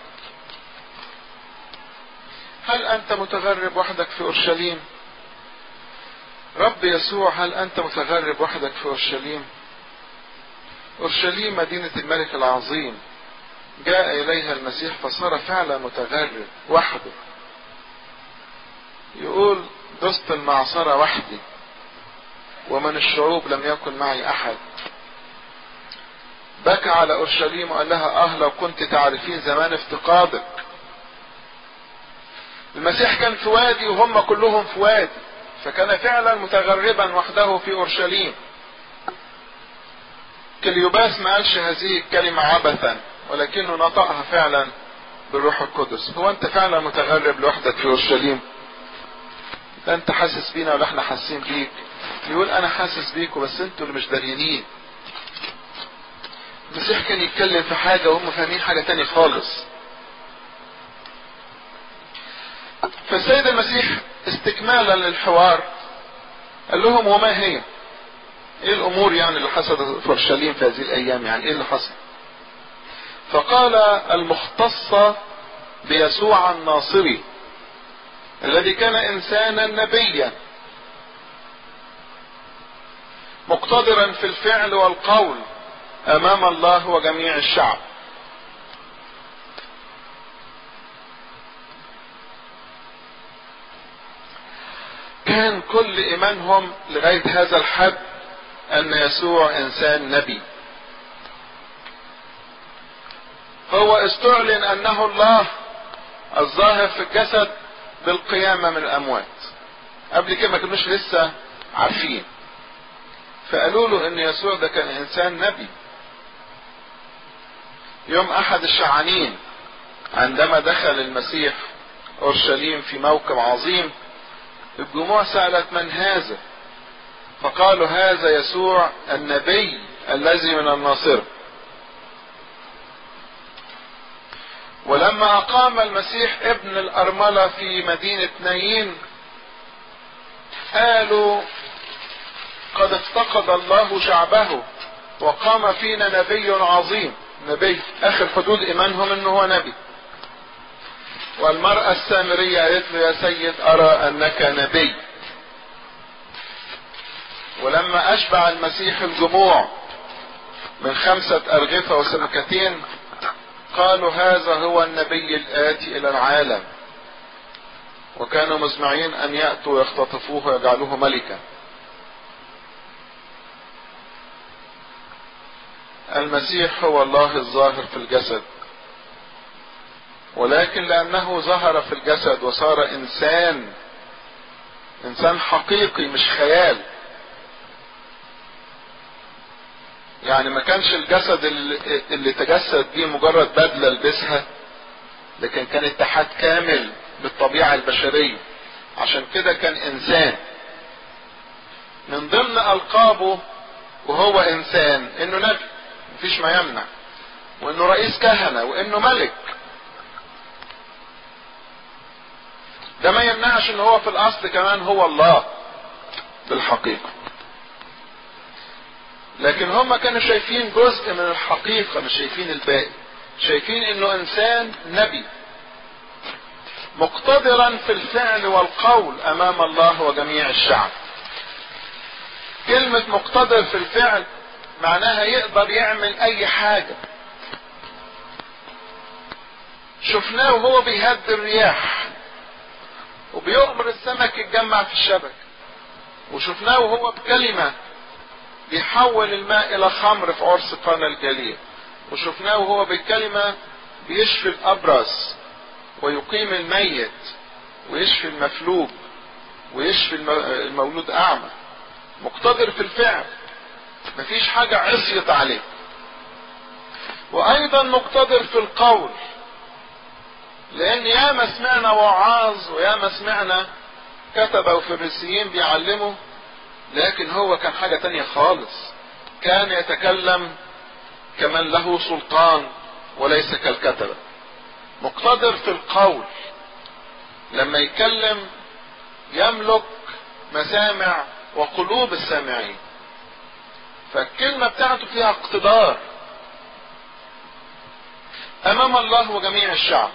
هل انت متغرب وحدك في اورشليم؟ رب يسوع هل انت متغرب وحدك في اورشليم؟ اورشليم مدينة الملك العظيم، جاء اليها المسيح فصار فعلا متغرب وحده. يقول دست المعصرة وحدي ومن الشعوب لم يكن معي احد. بكى على اورشليم وقال لها لو كنت تعرفين زمان افتقادك. المسيح كان في وادي وهم كلهم في وادي، فكان فعلا متغربا وحده في اورشليم. كليوباس ما قالش هذه الكلمة عبثا، ولكنه نطقها فعلا بالروح القدس. هو انت فعلا متغرب لوحدك في اورشليم؟ لا انت حاسس بينا ولا احنا حاسين بيك؟ يقول انا حاسس بيكوا بس انتوا اللي مش داريين. المسيح كان يتكلم في حاجة وهم فاهمين حاجة تانية خالص. فالسيد المسيح استكمالا للحوار قال لهم وما هي؟ ايه الامور يعني اللي حصلت في اورشليم في هذه الايام؟ يعني ايه اللي حصل؟ فقال المختصة بيسوع الناصري الذي كان انسانا نبيا مقتدرا في الفعل والقول امام الله وجميع الشعب. كان كل ايمانهم لغاية هذا الحد ان يسوع انسان نبي. هو استعلن انه الله الظاهر في الجسد بالقيامة من الاموات. قبل كده ما كانوش لسه عارفين، فقالوا له ان يسوع ده كان انسان نبي. يوم احد الشعانين عندما دخل المسيح اورشليم في موكب عظيم، الجموع سألت من هذا؟ فقالوا هذا يسوع النبي الذي من الناصرة. ولما اقام المسيح ابن الارملة في مدينة نايين قالوا قد افتقد الله شعبه وقام فينا نبي عظيم. نبي اخر حدود ايمانهم انه هو نبي. والمرأة السامرية قالت له يا سيد ارى انك نبي. ولما اشبع المسيح الجموع من 5 أرغفة وسمكتين قالوا هذا هو النبي الآتي إلى العالم، وكانوا مزمعين أن يأتوا ويختطفوه ويجعلوه ملكا. المسيح هو الله الظاهر في الجسد، ولكن لأنه ظهر في الجسد وصار إنسان حقيقي مش خيال. يعني ما كانش الجسد اللي تجسد بيه مجرد بدلة لبسها، لكن كان اتحاد كامل بالطبيعة البشرية. عشان كده كان إنسان. من ضمن ألقابه وهو إنسان إنه نبي، مفيش ما يمنع، وإنه رئيس كهنة، وإنه ملك. ده ما يمنعش إن هو في الأصل كمان هو الله بالحقيقة. لكن هم كانوا شايفين جزء من الحقيقة، مش شايفين الباقي. شايفين إنه إنسان نبي مقتدرا في الفعل والقول امام الله وجميع الشعب. كلمة مقتدر في الفعل معناها يقدر يعمل اي حاجة. شفناه وهو بيهدي الرياح وبيؤمر السمك يتجمع في الشبك، وشفناه وهو بكلمة بيحول الماء الى خمر في عرس قانا الجليل، وشفناه وهو بالكلمة بيشفي الابرص ويقيم الميت ويشفي المفلوج ويشفي المولود اعمى. مقتدر في الفعل، مفيش حاجة عصيت عليه. وايضا مقتدر في القول، لان ياما سمعنا وعاظ وياما سمعنا كتبة وفريسيين بيعلموا، لكن هو كان حاجة تانية خالص. كان يتكلم كمن له سلطان وليس كالكتبة. مقتدر في القول، لما يتكلم يملك مسامع وقلوب السامعين، فالكلمة بتاعته فيها اقتدار امام الله وجميع الشعب.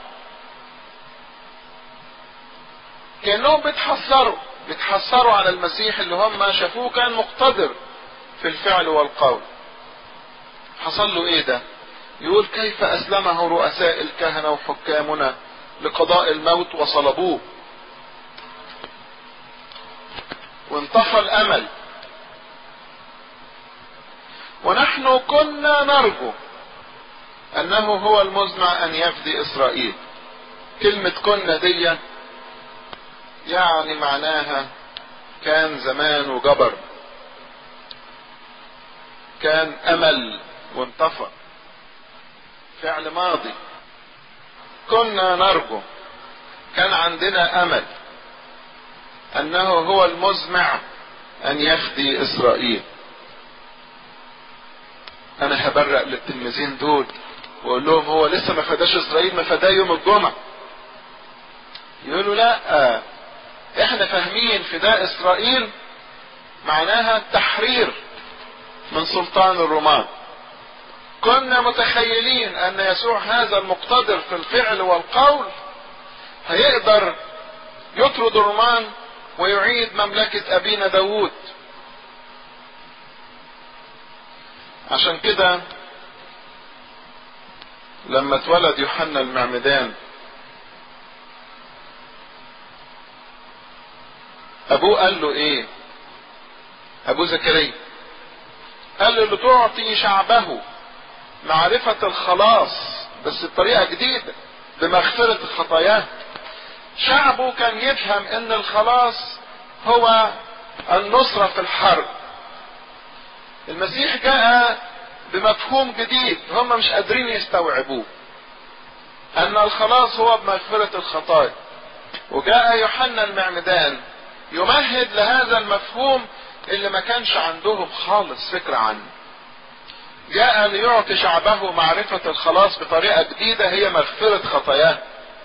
كأنهم بيتحسروا على المسيح اللي هم شافوه كان مقتدر في الفعل والقول. حصل له ايه ده؟ يقول كيف اسلمه رؤساء الكهنة وحكامنا لقضاء الموت وصلبوه، وانطفى الامل. ونحن كنا نرجو انه هو المزمع ان يفدي اسرائيل. كلمة كنا دي يعني معناها كان زمان وجبر، كان امل وانطفى، فعل ماضي. كنا نرجو، كان عندنا امل انه هو المزمع ان يفدي اسرائيل. انا هبرق للتلميذين دول واقول لهم هو لسه ما فداش اسرائيل، ما فداه يوم الجمعة. يقولوا لا، احنا فاهمين فداء اسرائيل معناها التحرير من سلطان الرومان. كنا متخيلين ان يسوع هذا المقتدر في الفعل والقول هيقدر يطرد الرومان ويعيد مملكة ابينا داوود. عشان كده لما اتولد يوحنا المعمدان ابوه قال له ايه؟ ابو زكريا قال له لتعطي شعبه معرفة الخلاص، بس بطريقة جديدة، بمغفرة الخطايا. شعبه كان يفهم ان الخلاص هو النصرة في الحرب. المسيح جاء بمفهوم جديد هم مش قادرين يستوعبوه، ان الخلاص هو بمغفرة الخطايا. وجاء يوحنا المعمدان يمهد لهذا المفهوم اللي ما كانش عندهم خالص فكرة عنه. جاء ليعطي شعبه معرفة الخلاص بطريقة جديدة هي مغفرة خطاياه.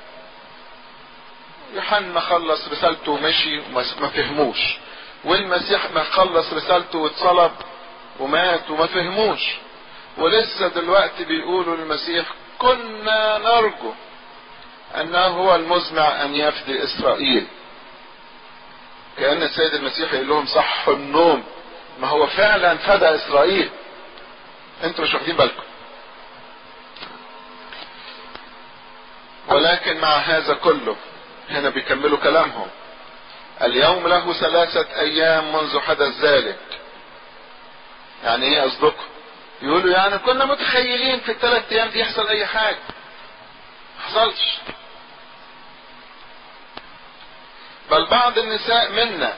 يوحنا خلص رسالته ومشي وما فهموش، والمسيح ما خلص رسالته واتصلب ومات وما فهموش، ولسه دلوقتي بيقولوا للمسيح كنا نرجو انه هو المزمع ان يفدي اسرائيل. كأن السيد المسيح يقول لهم صحوا النوم، ما هو فعلا فدى اسرائيل، انتوا مش واخدين بالكم. ولكن مع هذا كله هنا بيكملوا كلامهم: اليوم له 3 ايام منذ حدث ذلك. يعني ايه قصدكم؟ يقولوا يعني كنا متخيلين في ال3 ايام دي يحصل اي حاجة، حصلش. بل بعض النساء منا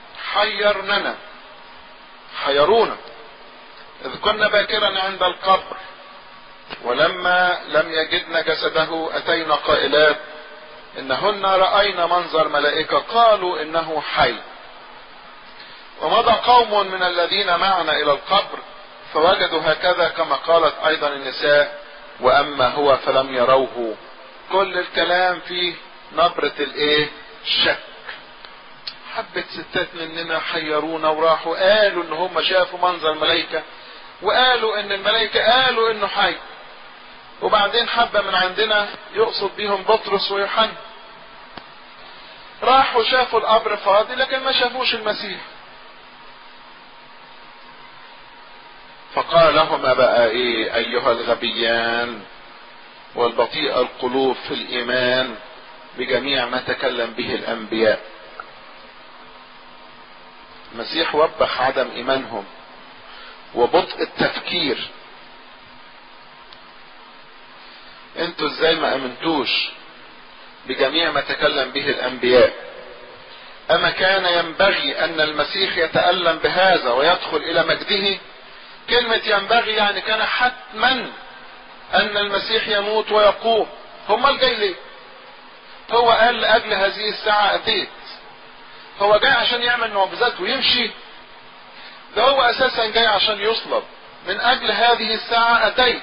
حيرونا اذ كنا باكرا عند القبر، ولما لم يجدن جسده اتينا قائلات انهن رأينا منظر ملائكة قالوا انه حي. ومضى قوم من الذين معنا الى القبر فوجدوا هكذا كما قالت ايضا النساء، واما هو فلم يروه. كل الكلام فيه نبرة الشك. حبة ستات مننا حيرونا وراحوا قالوا ان هم شافوا منظر ملائكة، وقالوا ان الملائكة قالوا انه حي. وبعدين حبة من عندنا يقصد بيهم بطرس ويوحنا راحوا شافوا القبر فاضي لكن ما شافوش المسيح. فقال لهما بقى ايها الغبيان والبطيء القلوب في الايمان بجميع ما تكلم به الانبياء. المسيح وبخ عدم ايمانهم وبطء التفكير. انتوا ازاي ما امنتوش بجميع ما تكلم به الانبياء؟ اما كان ينبغي ان المسيح يتألم بهذا ويدخل الى مجده. كلمة ينبغي يعني كان حتما ان المسيح يموت ويقوم. هم جاي ليه؟ هو قال لاجل هذه الساعة اتيت. هو جاي عشان يعمل معجزات ويمشي؟ ده هو اساسا جاي عشان يصلب. من اجل هذه الساعة اتيت.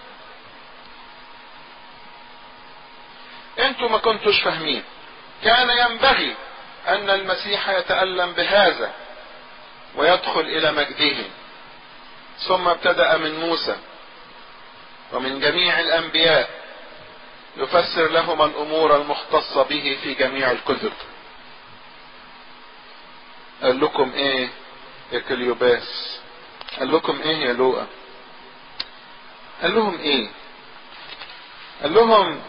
انتوا ما كنتوش فاهمين. كان ينبغي ان المسيح يتألم بهذا ويدخل الى مجده. ثم ابتدأ من موسى ومن جميع الانبياء يفسر لهم الامور المختصة به في جميع الكتب. قال لكم ايه يا كليوباس؟ قال لكم ايه يا لوقا؟ قال لهم ايه؟ قال لهم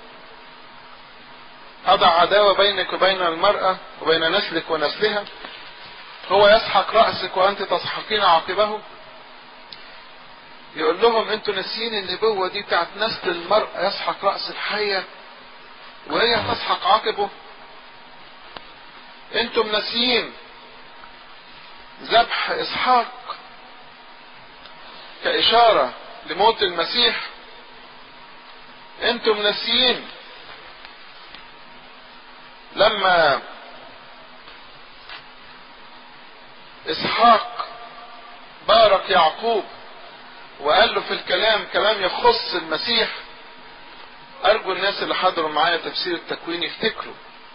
اضع عداوة بينك وبين المرأة وبين نسلك ونسلها. هو يسحق رأسك وانت تسحقين عاقبه. يقول لهم انتوا ناسيين النبوة دي بتاعت نسل المرأة يسحق رأس الحية وهي تسحق عاقبه. انتم ناسيين ذبح اسحاق كإشارة لموت المسيح. انتم ناسيين لما اسحاق بارك يعقوب وقال له في الكلام كلام يخص المسيح. ارجو الناس اللي حضروا معايا تفسير التكوين يفتكروا.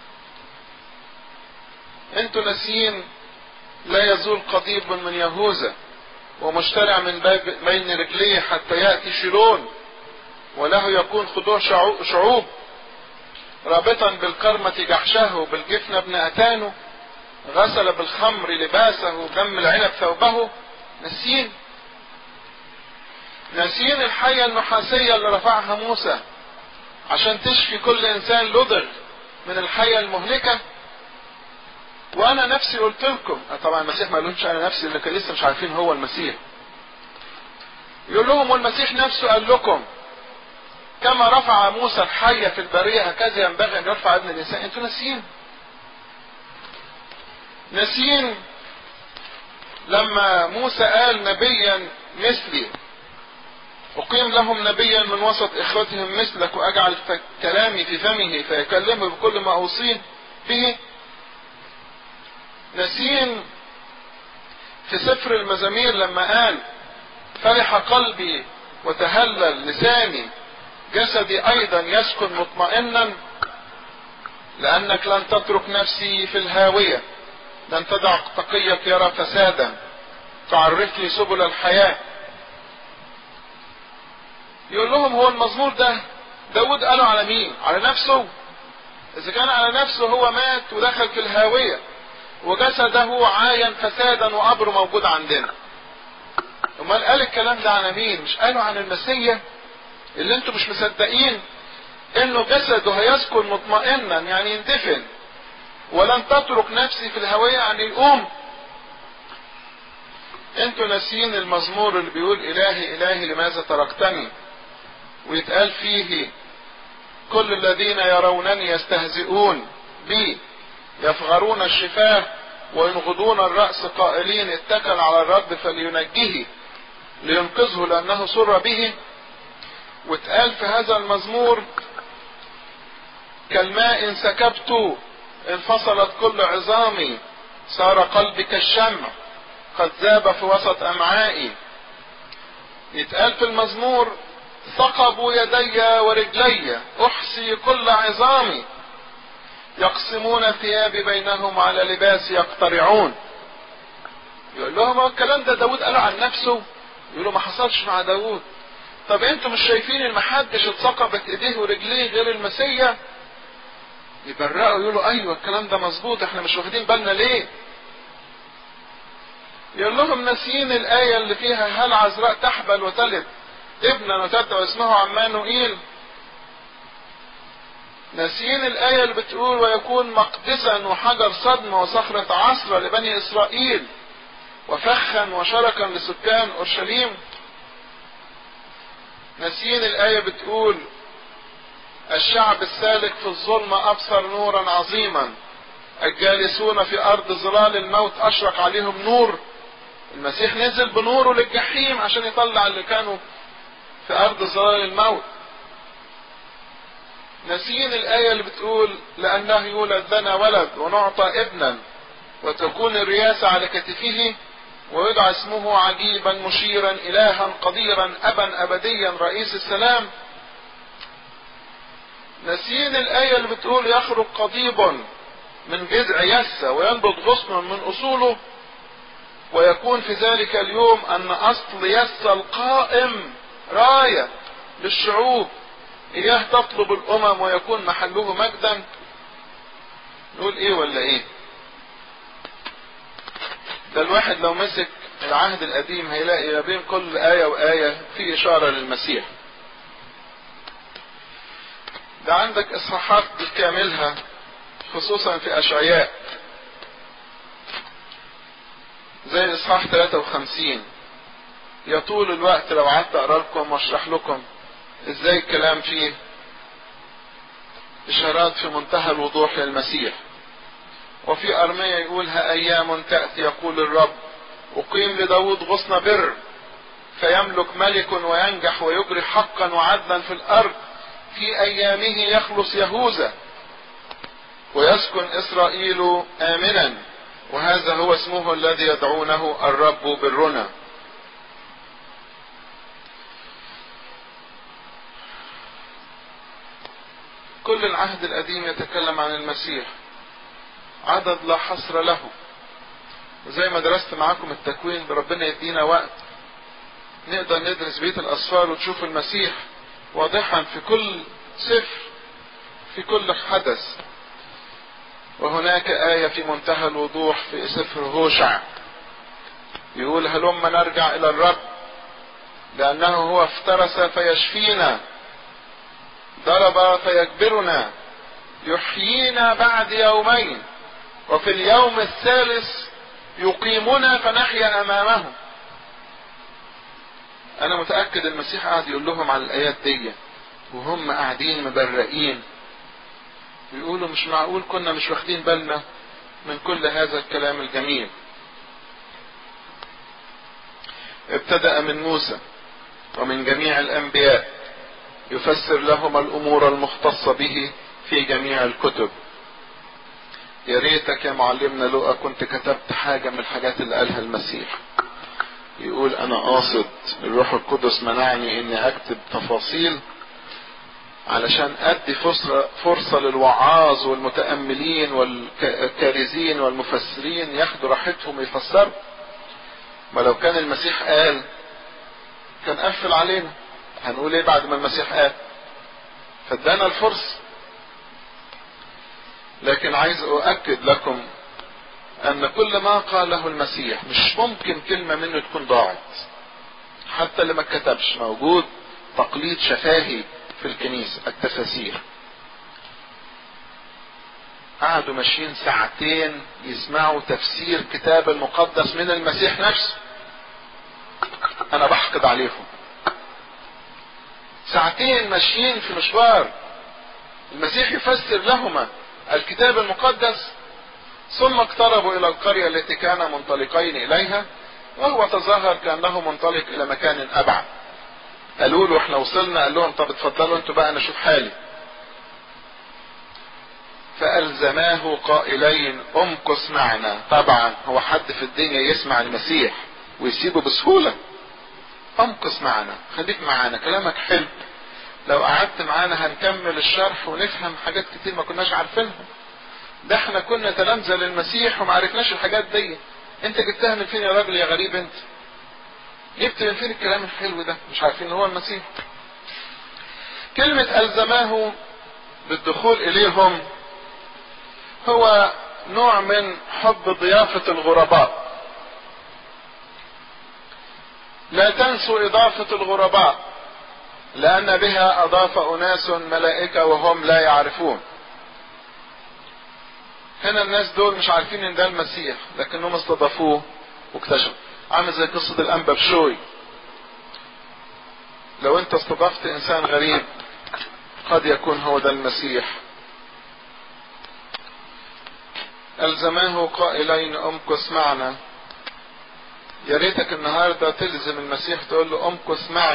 انتوا ناسيين لا يزول قضيب من يهوذا ومشترع من بين رجليه حتى يأتي شيرون وله يكون خضوع شعوب رابطا بالكرمة جحشه وبالجفن ابن أتانه غسل بالخمر لباسه ودم العنب ثوبه. ناسين الحية النحاسية اللي رفعها موسى عشان تشفي كل انسان لدغ من الحية المهلكة. وانا نفسي قلت لكم، طبعا المسيح ما قالهمش انا نفسي لان كان لسه مش عارفين هو المسيح. يقول لهم والمسيح نفسه قال لكم كما رفع موسى الحية في البرية هكذا ينبغي ان يرفع ابن الانسان. انتوا ناسيين لما موسى قال نبيا مثلي اقيم لهم نبيا من وسط اخوتهم مثلك واجعل كلامي في فمه فيكلمه بكل ما اوصيه به. ناسين في سفر المزامير لما قال فرح قلبي وتهلل لساني جسدي ايضا يسكن مطمئنا لانك لن تترك نفسي في الهاوية لن تدع تقيك يرى فسادا تعرفني سبل الحياة. يقول لهم هو المزمور ده داود قاله على مين؟ على نفسه؟ اذا كان على نفسه هو مات ودخل في الهاوية وجسده عاين فسادا وقبره موجود عندنا. امال قال الكلام ده على مين؟ مش قاله عن المسيح اللي انتم مش مصدقين انه جسده هيسكن مطمئنا، يعني يندفن، ولن تترك نفسي في الهوية، يعني يقوم. انتوا ناسيين المزمور اللي بيقول الهي الهي لماذا تركتني، ويتقال فيه كل الذين يرونني يستهزئون بي يفغرون الشفاه وينغضون الرأس قائلين اتكل على الرب فلينجيه لينقذه لأنه سر به. واتقال في هذا المزمور كالماء سكبت انفصلت كل عظامي صار قلبي كالشمع قد ذاب في وسط أمعائي. يتقال في المزمور ثقبوا يدي ورجلي احصي كل عظامي يقسمون ثيابي بينهم على لباسي يقترعون. يقول لهم الكلام ده داود قاله عن نفسه؟ يقولوا ما حصلش مع داود. طب انتوا مش شايفين ان محدش اتثقبت ايديه ورجليه غير المسيح؟ يبرقوا يقولوا ايوه الكلام ده مظبوط، احنا مش واخدين بالنا ليه؟ يقول لهم ناسيين الآية اللي فيها هل عذراء تحبل وتلد ابنا وتدعو اسمه عمانوئيل؟ ناسيين الآية اللي بتقول ويكون مقدسا وحجر صدمة وصخرة عصرة لبني إسرائيل وفخا وشركا لسكان أورشليم؟ ناسيين الآية بتقول الشعب السالك في الظلمة أبصر نورا عظيما الجالسون في أرض ظلال الموت أشرق عليهم نور. المسيح نزل بنوره للجحيم عشان يطلع اللي كانوا في أرض ظلال الموت. ناسيين الآية اللي بتقول لأنه يولد لنا ولد ونعطى ابنا وتكون الرياسة على كتفه ويدعى اسمه عجيبا مشيرا إلها قديرا أبا أبديا رئيس السلام. ناسيين الآية اللي بتقول يخرج قضيب من جذع يسى وينبت غصن من أصوله ويكون في ذلك اليوم أن أصل يسى القائم راية للشعوب إياه تطلب الأمم ويكون محله مجدا. نقول إيه ولا إيه؟ ده الواحد لو مسك العهد القديم هيلاقي ما بين كل آية وآية في إشارة للمسيح. ده عندك إصحاحات بتكاملها خصوصا في أشعياء زي إصحاح 53. يطول الوقت لو قعدت أقرأ لكم وأشرح لكم إزاي الكلام فيه إشارات في منتهى الوضوح للمسيح. وفي أرمية يقول ها أيام تأتي يقول الرب أقيم لداود غصن بر فيملك ملك وينجح ويجري حقا وعدلا في الأرض في أيامه يخلص يهوذا ويسكن إسرائيل آمنا وهذا هو اسمه الذي يدعونه الرب برنا. كل العهد القديم يتكلم عن المسيح عدد لا حصر له. وزي ما درست معاكم التكوين بربنا يدينا وقت نقدر ندرس بيت الأسفار وتشوف المسيح واضحا في كل سفر في كل حدث. وهناك آية في منتهى الوضوح في سفر هوشع يقول هلما نرجع إلى الرب لأنه هو افترس فيشفينا ضرب فيجبرنا يحيينا بعد يومين وفي اليوم الثالث يقيمنا فنحيا أمامه. أنا متأكد المسيح قاعد يقول لهم على الآيات دي وهم قاعدين مبرئين ويقولوا مش معقول كنا مش واخدين بالنا من كل هذا الكلام الجميل. ابتدأ من موسى ومن جميع الأنبياء يفسر لهم الأمور المختصة به في جميع الكتب. يا ريتك يا معلمنا لوقا كنت كتبت حاجة من الحاجات اللي قالها المسيح. يقول أنا قاصد الروح القدس منعني إني أكتب تفاصيل علشان أدي فرصة للوعاظ والمتأملين والكارزين والمفسرين ياخدوا راحتهم يفسروا. ما لو كان المسيح قال كان قفل علينا، هنقول ايه بعد ما المسيح قال؟ فادانا الفرصة. لكن عايز اؤكد لكم ان كل ما قاله المسيح مش ممكن كلمة منه تكون ضاعت، حتى اللي ما اتكتبش موجود تقليد شفاهي في الكنيسة. التفاسير قعدوا ماشيين ساعتين يسمعوا تفسير كتاب المقدس من المسيح نفسه. انا بحقد عليهم، ساعتين ماشيين في مشوار المسيح يفسر لهما الكتاب المقدس، ثم اقتربوا الى القرية التي كان منطلقين اليها، وهو تظاهر كأنه منطلق الى مكان ابعد. قالوا له احنا وصلنا، قال لهم طب اتفضلوا انتوا بقى انا اشوف حالي. فألزماه قائلين امكث معنا. طبعا هو حد في الدنيا يسمع المسيح ويسيبه بسهولة؟ امكث معنا، خليك معانا، كلامك حلو، لو قعدت معانا هنكمل الشرح ونفهم حاجات كتير ما كناش عارفينها. ده احنا كنا تلامذة للمسيح وما عرفناش الحاجات دي، انت جبتها من فين يا راجل يا غريب؟ انت جبت من فين الكلام الحلو ده؟ مش عارفين ان هو المسيح. كلمة ألزماه بالدخول إليهم هو نوع من حب ضيافة الغرباء. لا تنسوا إضافة الغرباء، لأن بها أضاف أناس ملائكة وهم لا يعرفون. هنا الناس دول مش عارفين ان ده المسيح، لكنهم استضافوه واكتشفوا. عامل زي قصة الأنبا بشوي. لو انت استضفت انسان غريب قد يكون هو ده المسيح. ألزماه قائلين امكث معنا. يا ريتك النهارده تلزم المسيح تقول له امكث معي.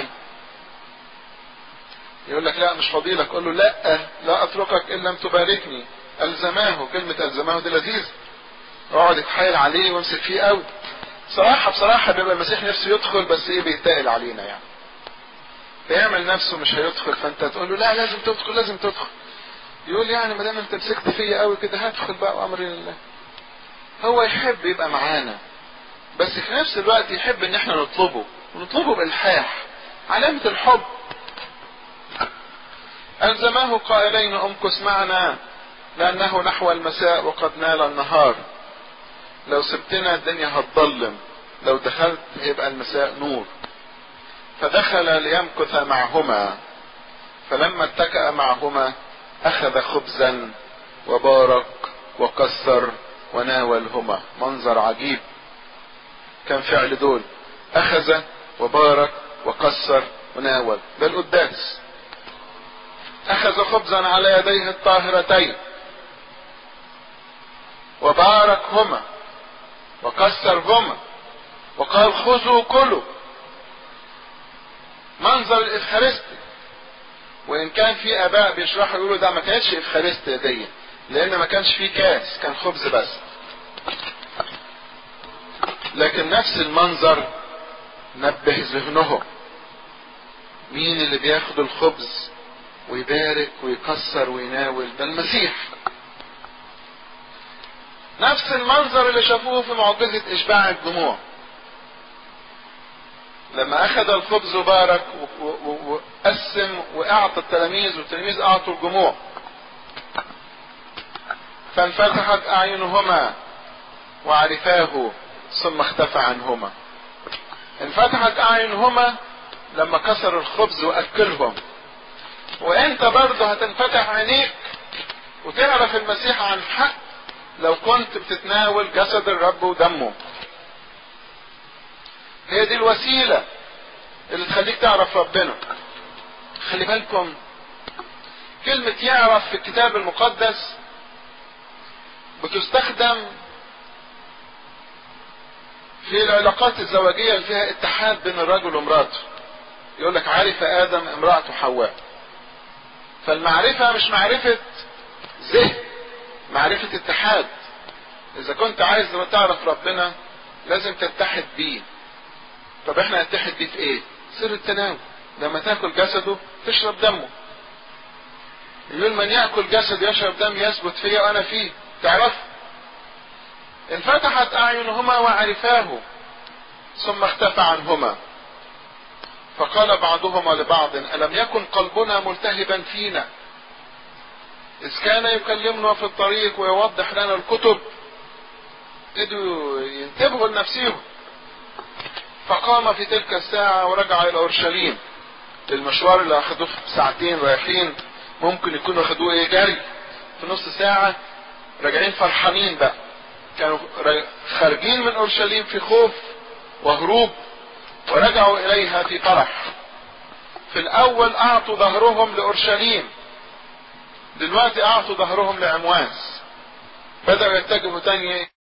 يقول لك لا مش فضيلك، قول له لا اتركك ان لم تباركني. ألزماه، كلمة ألزماه دي لذيذ، اقعد اتحايل عليه وامسك فيه قوي. بصراحة بيبقى المسيح نفسه يدخل، بس ايه بيتقل علينا يعني، بيعمل نفسه مش هيدخل، فانت تقول له لا لازم تدخل لازم تدخل. يقول يعني ما دام انت مسكت فيا قوي كده هدخل بقى وامري لله. هو يحب يبقى معانا، بس في نفس الوقت يحب ان احنا نطلبه ونطلبه بالحاح، علامة الحب. ألزماه قائلين امكث معنا لأنه نحو المساء وقد نال النهار. لو سبتنا الدنيا هتضلم، لو دخلت هيبقى المساء نور. فدخل ليمكث معهما، فلما اتكأ معهما أخذ خبزا وبارك وكسر وناولهما. منظر عجيب. كان فعل دول أخذ وبارك وكسر وناول، ده القداس. أخذ خبزا على يديه الطاهرتين وباركهما وكسرهما وقال خذوا كلوا. منظر الإفخارستي. وإن كان في آباء بيشرحوا يقولوا ده ما كانتش إفخارستي دي، لأن ما كانش فيه كاس، كان خبز بس. لكن نفس المنظر نبه ذهنهم. مين اللي بياخد الخبز ويبارك ويكسر ويناول؟ ده المسيح. نفس المنظر اللي شافوه في معجزة إشباع الجموع، لما أخذ الخبز وبارك وقسم وأعطى التلاميذ والتلاميذ أعطوا الجموع، فانفتحت أعينهما وعرفاه ثم اختفى عنهما. انفتحت أعينهما لما كسر الخبز وأكلهم، وانت برضه هتنفتح عينيك وتعرف المسيح عن حق لو كنت بتتناول جسد الرب ودمه. هي دي الوسيلة اللي تخليك تعرف ربنا. خلي بالكم كلمة يعرف في الكتاب المقدس بتستخدم في العلاقات الزواجية اللي فيها اتحاد بين الرجل ومراته. يقول لك عرف آدم امرأته حواء. فالمعرفة مش معرفة ذهن، معرفة اتحاد. إذا كنت عايز تعرف ربنا لازم تتحد بيه. طب احنا نتحد بيه في ايه؟ سر التناول. لما تاكل جسده تشرب دمه. يقول من يأكل جسد يشرب دم يثبت فيه وأنا فيه. تعرف؟ انفتحت أعينهما وعرفاه. ثم اختفى عنهما. فقال بعضهما لبعض: ألم يكن قلبنا ملتهبا فينا إذ كان يكلمنا في الطريق ويوضح لنا الكتب؟ بدوا ينتبهوا لنفسهم. فقام في تلك الساعة ورجع إلى أورشليم. المشوار اللي أخذوه في ساعتين رايحين ممكن يكونوا أخذوه جري في نص ساعة، راجعين فرحانين بقى. كانوا خارجين من أورشليم في خوف وهروب، ورجعوا إليها في فرح. في الأول أعطوا ظهرهم لأورشليم، دلوقتي أعطوا ظهرهم لعمواس، بدأوا يتجهوا تاني